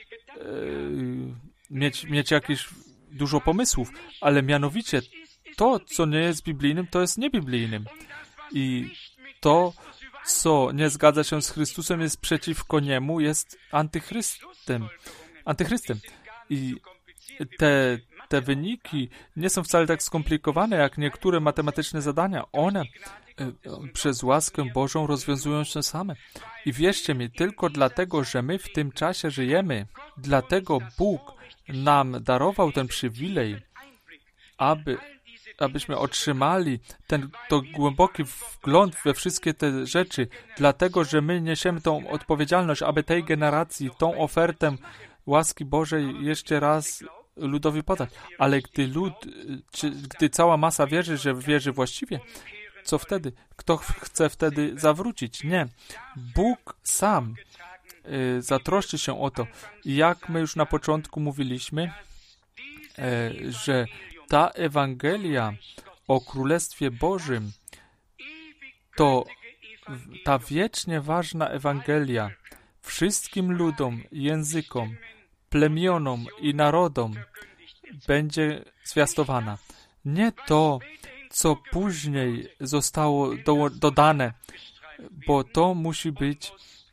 mieć jakieś dużo pomysłów, ale mianowicie to, co nie jest biblijnym, to jest niebiblijnym. I to, co nie zgadza się z Chrystusem, jest przeciwko Niemu, jest antychrystem. I te wyniki nie są wcale tak skomplikowane, jak niektóre matematyczne zadania. One przez łaskę Bożą rozwiązują się same. I wierzcie mi, tylko dlatego, że my w tym czasie żyjemy, dlatego Bóg nam darował ten przywilej, abyśmy otrzymali to głęboki wgląd we wszystkie te rzeczy, dlatego, że my niesiemy tą odpowiedzialność, aby tej generacji, tą ofertę łaski Bożej jeszcze raz ludowi podać. Ale gdy cała masa wierzy, że wierzy właściwie, co wtedy? Kto chce wtedy zawrócić? Nie. Bóg sam zatroszczy się o to. Jak my już na początku mówiliśmy, że ta Ewangelia o Królestwie Bożym to ta wiecznie ważna Ewangelia wszystkim ludom, językom, plemionom i narodom będzie zwiastowana. Nie to, co później zostało dodane, bo to musi być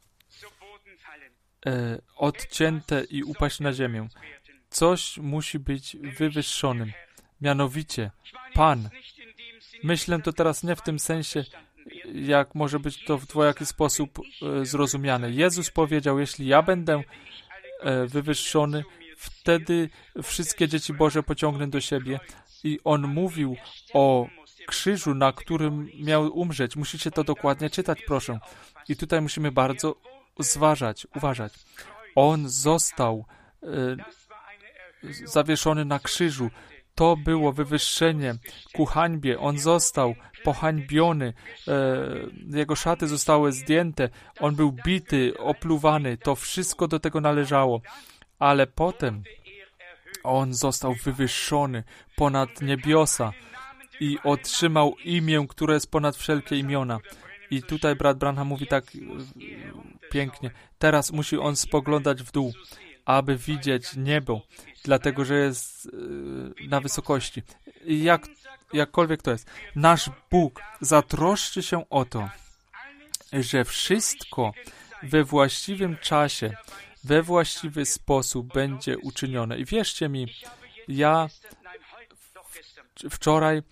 odcięte i upaść na ziemię. Coś musi być wywyższonym. Mianowicie Pan. Myślę to teraz nie w tym sensie, jak może być to w dwojaki sposób zrozumiane. Jezus powiedział, jeśli ja będę wywyższony, wtedy wszystkie dzieci Boże pociągnę do siebie. I On mówił o krzyżu, na którym miał umrzeć. Musicie to dokładnie czytać, proszę. I tutaj musimy bardzo uważać. On został zawieszony na krzyżu. To było wywyższenie ku hańbie. On został pohańbiony. Jego szaty zostały zdjęte. On był bity, opluwany. To wszystko do tego należało. Ale potem On został wywyższony ponad niebiosa i otrzymał imię, które jest ponad wszelkie imiona. I tutaj brat Branham mówi tak pięknie. Teraz musi on spoglądać w dół, aby widzieć niebo, dlatego że jest na wysokości. I jakkolwiek to jest, nasz Bóg zatroszczy się o to, że wszystko we właściwym czasie, we właściwy sposób będzie uczynione. I wierzcie mi, ja wczoraj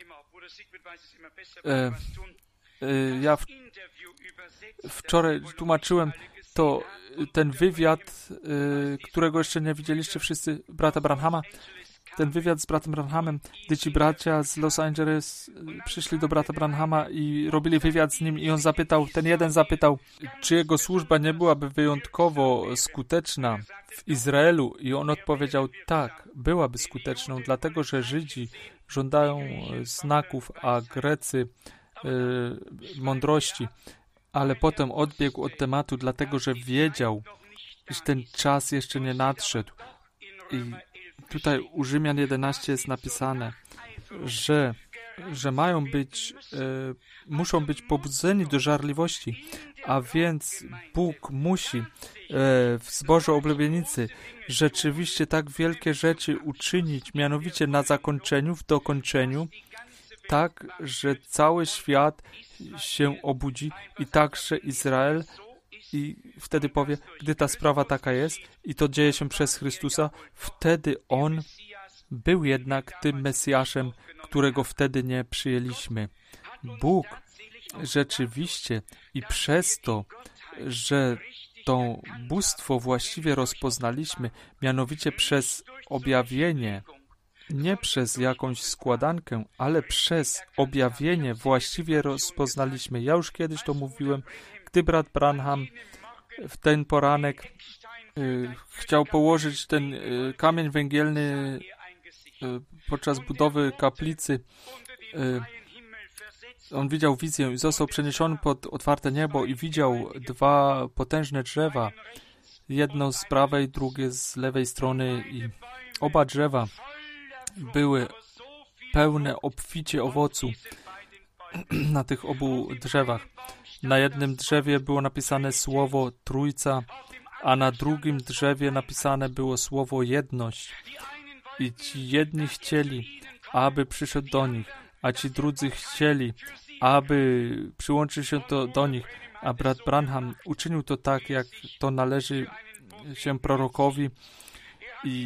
tłumaczyłem ten wywiad, którego jeszcze nie widzieliście wszyscy, brata Branhama. Ten wywiad z bratem Branhamem, gdy ci bracia z Los Angeles przyszli do brata Branhama i robili wywiad z nim i ten jeden zapytał, czy jego służba nie byłaby wyjątkowo skuteczna w Izraelu, i on odpowiedział, tak, byłaby skuteczną, dlatego że Żydzi żądają znaków, a Grecy mądrości, ale potem odbiegł od tematu, dlatego że wiedział, iż ten czas jeszcze nie nadszedł. I tutaj u Rzymian 11 jest napisane, że muszą być pobudzeni do żarliwości, a więc Bóg musi w zborze oblubienicy rzeczywiście tak wielkie rzeczy uczynić, mianowicie na zakończeniu, w dokończeniu, tak, że cały świat się obudzi i także Izrael, i wtedy powie, gdy ta sprawa taka jest i to dzieje się przez Chrystusa, wtedy On był jednak tym Mesjaszem, którego wtedy nie przyjęliśmy. Bóg rzeczywiście i przez to, że to bóstwo właściwie rozpoznaliśmy, mianowicie przez objawienie, nie przez jakąś składankę, ale przez objawienie właściwie rozpoznaliśmy. Ja już kiedyś to mówiłem, gdy brat Branham w ten poranek chciał położyć ten kamień węgielny podczas budowy kaplicy, on widział wizję i został przeniesiony pod otwarte niebo i widział dwa potężne drzewa, jedno z prawej, drugie z lewej strony, i oba drzewa były pełne obficie owocu na tych obu drzewach. Na jednym drzewie było napisane słowo Trójca, a na drugim drzewie napisane było słowo Jedność. I ci jedni chcieli, aby przyszedł do nich, a ci drudzy chcieli, aby przyłączył się to do nich. A brat Branham uczynił to tak, jak to należy się prorokowi, i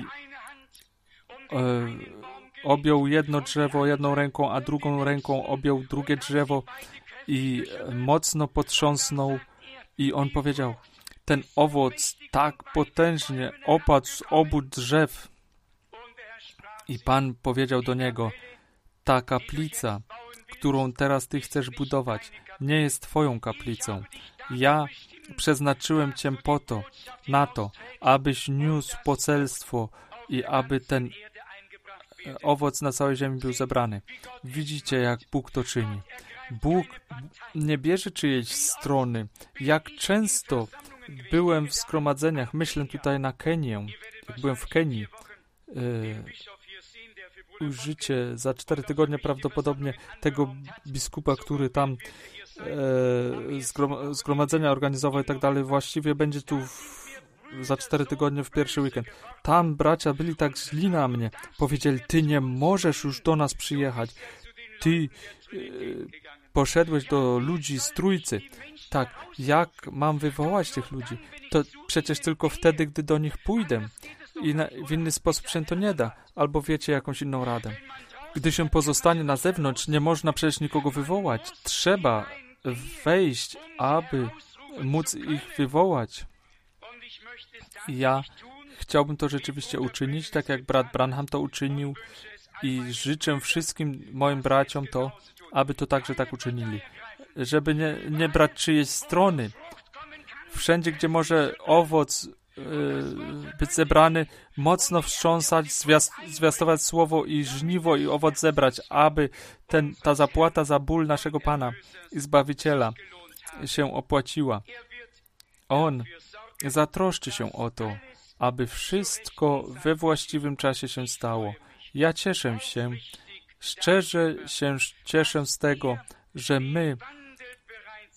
objął jedno drzewo jedną ręką, a drugą ręką objął drugie drzewo i mocno potrząsnął, i on powiedział, ten owoc tak potężnie opadł z obu drzew. I Pan powiedział do niego, ta kaplica, którą teraz ty chcesz budować, nie jest twoją kaplicą. Ja przeznaczyłem cię na to, abyś niósł poselstwo i aby ten owoc na całej ziemi był zebrany. Widzicie, jak Bóg to czyni. Bóg nie bierze czyjejś strony. Jak często byłem w zgromadzeniach, myślę tutaj na Kenię, jak byłem w Kenii, ujrzycie za 4 tygodnie prawdopodobnie tego biskupa, który tam zgromadzenia organizował i tak dalej, właściwie będzie tu za 4 tygodnie w pierwszy weekend. Tam bracia byli tak źli na mnie. Powiedzieli, ty nie możesz już do nas przyjechać. Ty poszedłeś do ludzi z Trójcy. Tak, jak mam wywołać tych ludzi? To przecież tylko wtedy, gdy do nich pójdę. I w inny sposób się to nie da. Albo wiecie jakąś inną radę. Gdy się pozostanie na zewnątrz, nie można przecież nikogo wywołać. Trzeba wejść, aby móc ich wywołać. Ja chciałbym to rzeczywiście uczynić, tak jak brat Branham to uczynił, i życzę wszystkim moim braciom to, aby to także tak uczynili. Żeby nie brać czyjejś strony. Wszędzie, gdzie może owoc być zebrany, mocno wstrząsać, zwiastować słowo i żniwo i owoc zebrać, aby ta zapłata za ból naszego Pana i Zbawiciela się opłaciła. On zatroszczy się o to, aby wszystko we właściwym czasie się stało. Ja cieszę się, szczerze się cieszę z tego, że my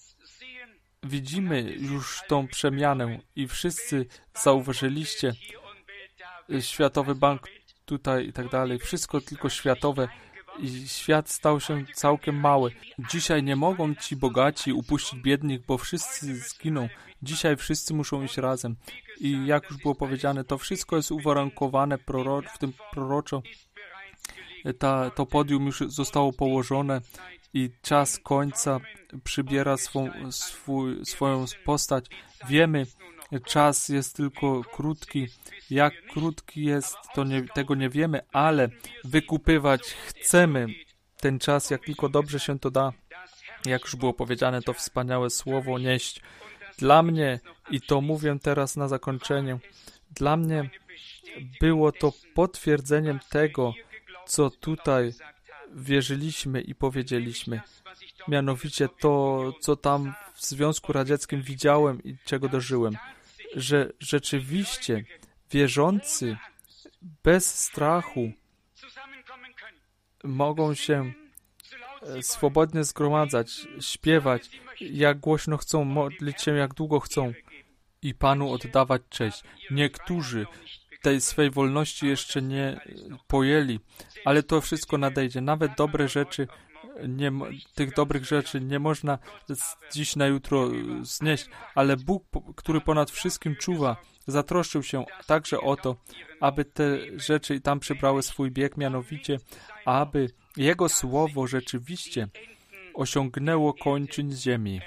widzimy już tą przemianę i wszyscy zauważyliście Światowy Bank tutaj i tak dalej, wszystko tylko światowe i świat stał się całkiem mały. Dzisiaj nie mogą ci bogaci upuścić biednych, bo wszyscy zginą. Dzisiaj wszyscy muszą iść razem. I jak już było powiedziane, to wszystko jest uwarunkowane w tym proroczo. To podium już zostało położone i czas końca przybiera swoją postać. Wiemy, czas jest tylko krótki. Jak krótki jest, tego nie wiemy, ale wykupywać chcemy ten czas, jak tylko dobrze się to da. Jak już było powiedziane, to wspaniałe słowo nieść. Dla mnie, i to mówię teraz na zakończenie, dla mnie było to potwierdzeniem tego, co tutaj wierzyliśmy i powiedzieliśmy. Mianowicie to, co tam w Związku Radzieckim widziałem i czego dożyłem. Że rzeczywiście wierzący bez strachu mogą się swobodnie zgromadzać, śpiewać, jak głośno chcą, modlić się, jak długo chcą i Panu oddawać cześć. Niektórzy tej swej wolności jeszcze nie pojęli, ale to wszystko nadejdzie. Nawet dobre rzeczy, tych dobrych rzeczy nie można z dziś na jutro znieść, ale Bóg, który ponad wszystkim czuwa, zatroszczył się także o to, aby te rzeczy i tam przybrały swój bieg, mianowicie, aby Jego Słowo rzeczywiście osiągnęło kończyn ziemi.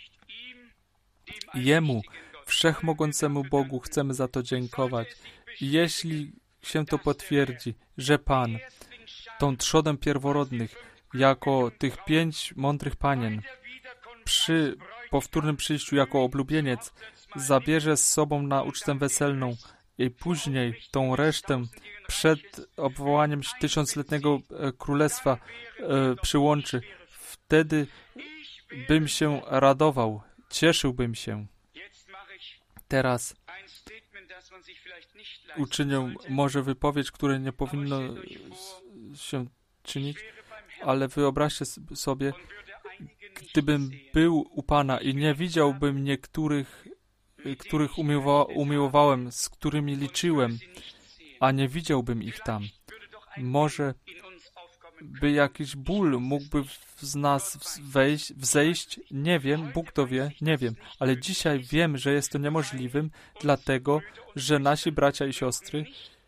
Jemu, Wszechmogącemu Bogu, chcemy za to dziękować. Jeśli się to potwierdzi, że Pan, tą trzodę pierworodnych, jako tych 5 mądrych panien, przy powtórnym przyjściu jako oblubieniec, zabierze z sobą na ucztę weselną i później tą resztę przed obwołaniem tysiącletniego królestwa przyłączy. Wtedy bym się radował, cieszyłbym się. Teraz uczynię może wypowiedź, której nie powinno się czynić, ale wyobraźcie sobie, gdybym był u Pana i nie widziałbym niektórych, których umiłowałem, z którymi liczyłem, a nie widziałbym ich tam. Może by jakiś ból mógłby z nas wzejść, nie wiem, Bóg to wie, nie wiem, ale dzisiaj wiem, że jest to niemożliwym, dlatego, że nasi bracia i siostry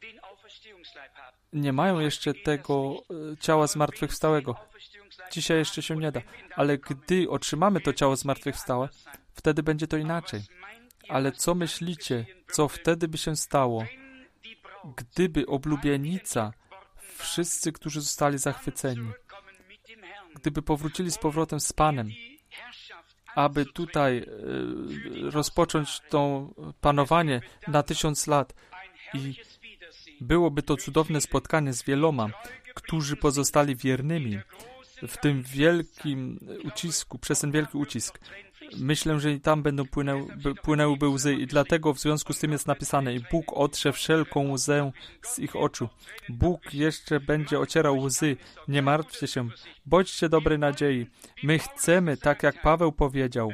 nie mają jeszcze tego ciała zmartwychwstałego. Dzisiaj jeszcze się nie da, ale gdy otrzymamy to ciało zmartwychwstałe, wtedy będzie to inaczej. Ale co myślicie, co wtedy by się stało, gdyby oblubienica, wszyscy, którzy zostali zachwyceni, gdyby powrócili z powrotem z Panem, aby tutaj rozpocząć to panowanie na 1000 lat i byłoby to cudowne spotkanie z wieloma, którzy pozostali wiernymi w tym wielkim ucisku, przez ten wielki ucisk. Myślę, że i tam będą płynęłyby łzy i dlatego w związku z tym jest napisane i Bóg otrze wszelką łzę z ich oczu. Bóg jeszcze będzie ocierał łzy. Nie martwcie się. Bądźcie dobrej nadziei. My chcemy, tak jak Paweł powiedział,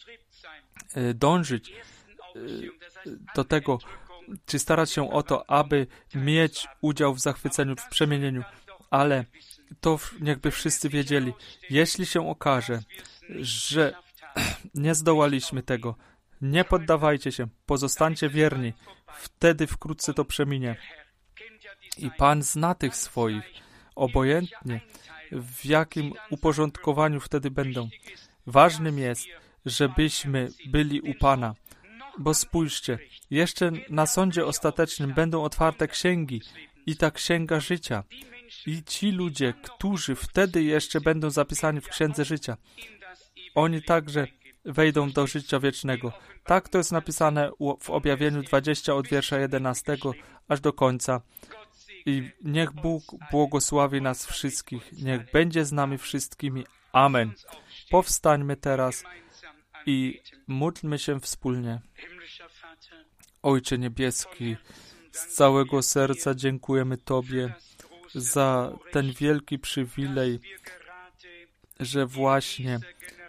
dążyć do tego, czy starać się o to, aby mieć udział w zachwyceniu, w przemienieniu. Ale to niechby wszyscy wiedzieli, jeśli się okaże, że nie zdołaliśmy tego, nie poddawajcie się, pozostańcie wierni, wtedy wkrótce to przeminie. I Pan zna tych swoich, obojętnie w jakim uporządkowaniu wtedy będą. Ważnym jest, żebyśmy byli u Pana, bo spójrzcie, jeszcze na sądzie ostatecznym będą otwarte księgi i ta księga życia. I ci ludzie, którzy wtedy jeszcze będą zapisani w księdze życia, oni także wejdą do życia wiecznego. Tak to jest napisane w Objawieniu 20 od wiersza 11 aż do końca. I niech Bóg błogosławi nas wszystkich. Niech będzie z nami wszystkimi. Amen. Powstańmy teraz i módlmy się wspólnie. Ojcze Niebieski, z całego serca dziękujemy Tobie za ten wielki przywilej, że właśnie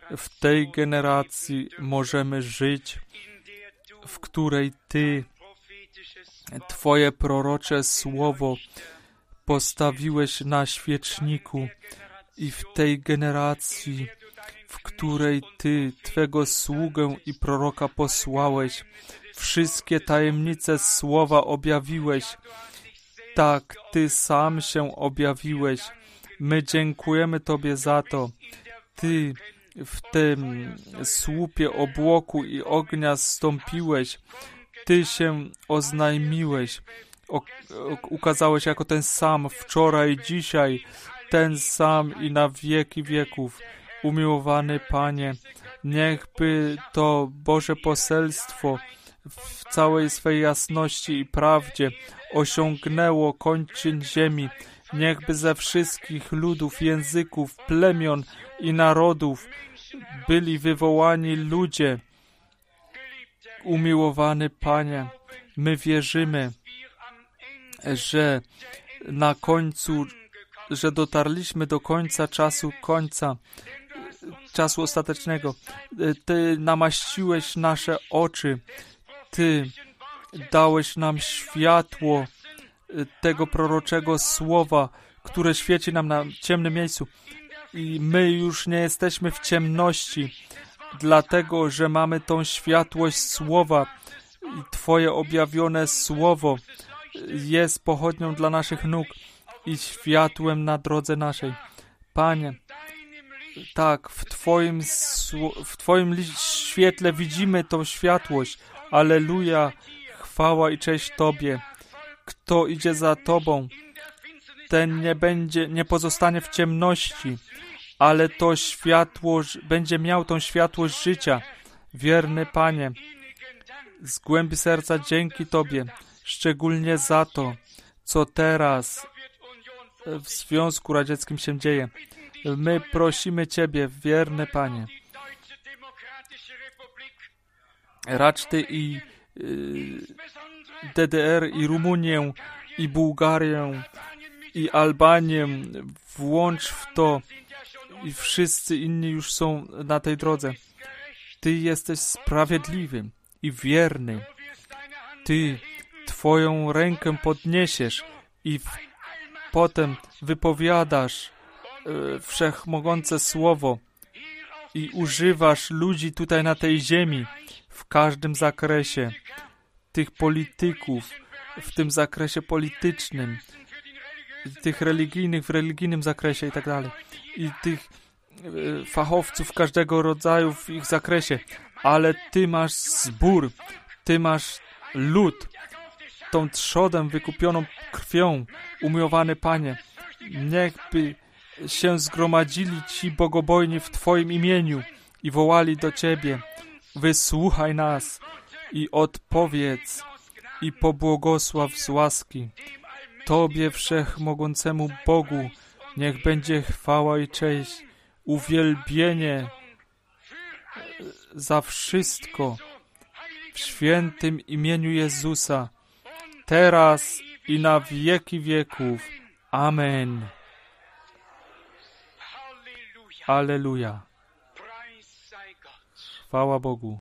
w tej generacji możemy żyć, w której Ty, Twoje prorocze słowo postawiłeś na świeczniku i w tej generacji, w której Ty, Twego sługę i proroka posłałeś, wszystkie tajemnice słowa objawiłeś. Tak, Ty sam się objawiłeś. My dziękujemy Tobie za to. Ty w tym słupie obłoku i ognia zstąpiłeś. Ty się oznajmiłeś. Ukazałeś jako ten sam wczoraj, dzisiaj, ten sam i na wieki wieków. Umiłowany Panie, niechby to Boże poselstwo w całej swej jasności i prawdzie osiągnęło kończyn ziemi. Niechby ze wszystkich ludów, języków, plemion i narodów byli wywołani ludzie. Umiłowany Panie, my wierzymy, że na końcu, że dotarliśmy do końca, czasu ostatecznego. Ty namaściłeś nasze oczy. Ty dałeś nam światło tego proroczego słowa, które świeci nam na ciemnym miejscu. I my już nie jesteśmy w ciemności, dlatego, że mamy tą światłość słowa. I Twoje objawione słowo jest pochodnią dla naszych nóg i światłem na drodze naszej. Panie, tak, w Twoim świetle widzimy tą światłość. Alleluja, chwała i cześć Tobie. Kto idzie za Tobą, ten nie pozostanie w ciemności, ale to światło, będzie miał tą światłość życia. Wierny Panie, z głębi serca dzięki Tobie, szczególnie za to, co teraz w Związku Radzieckim się dzieje. My prosimy Ciebie, wierny Panie, racz Ty i DDR, i Rumunię, i Bułgarię, i Albanię włącz w to i wszyscy inni już są na tej drodze. Ty jesteś sprawiedliwy i wierny. Ty Twoją rękę podniesiesz i potem wypowiadasz wszechmogące słowo i używasz ludzi tutaj na tej ziemi w każdym zakresie, tych polityków w tym zakresie politycznym, tych religijnych w religijnym zakresie i tak dalej, i tych fachowców każdego rodzaju w ich zakresie, ale Ty masz zbór, Ty masz lud, tą trzodę wykupioną krwią, umiłowany Panie, niechby się zgromadzili ci bogobojni w Twoim imieniu i wołali do Ciebie, wysłuchaj nas i odpowiedz i pobłogosław z łaski. Tobie Wszechmogącemu Bogu niech będzie chwała i cześć, uwielbienie za wszystko w świętym imieniu Jezusa, teraz i na wieki wieków. Amen. Alleluja. Chwała Bogu.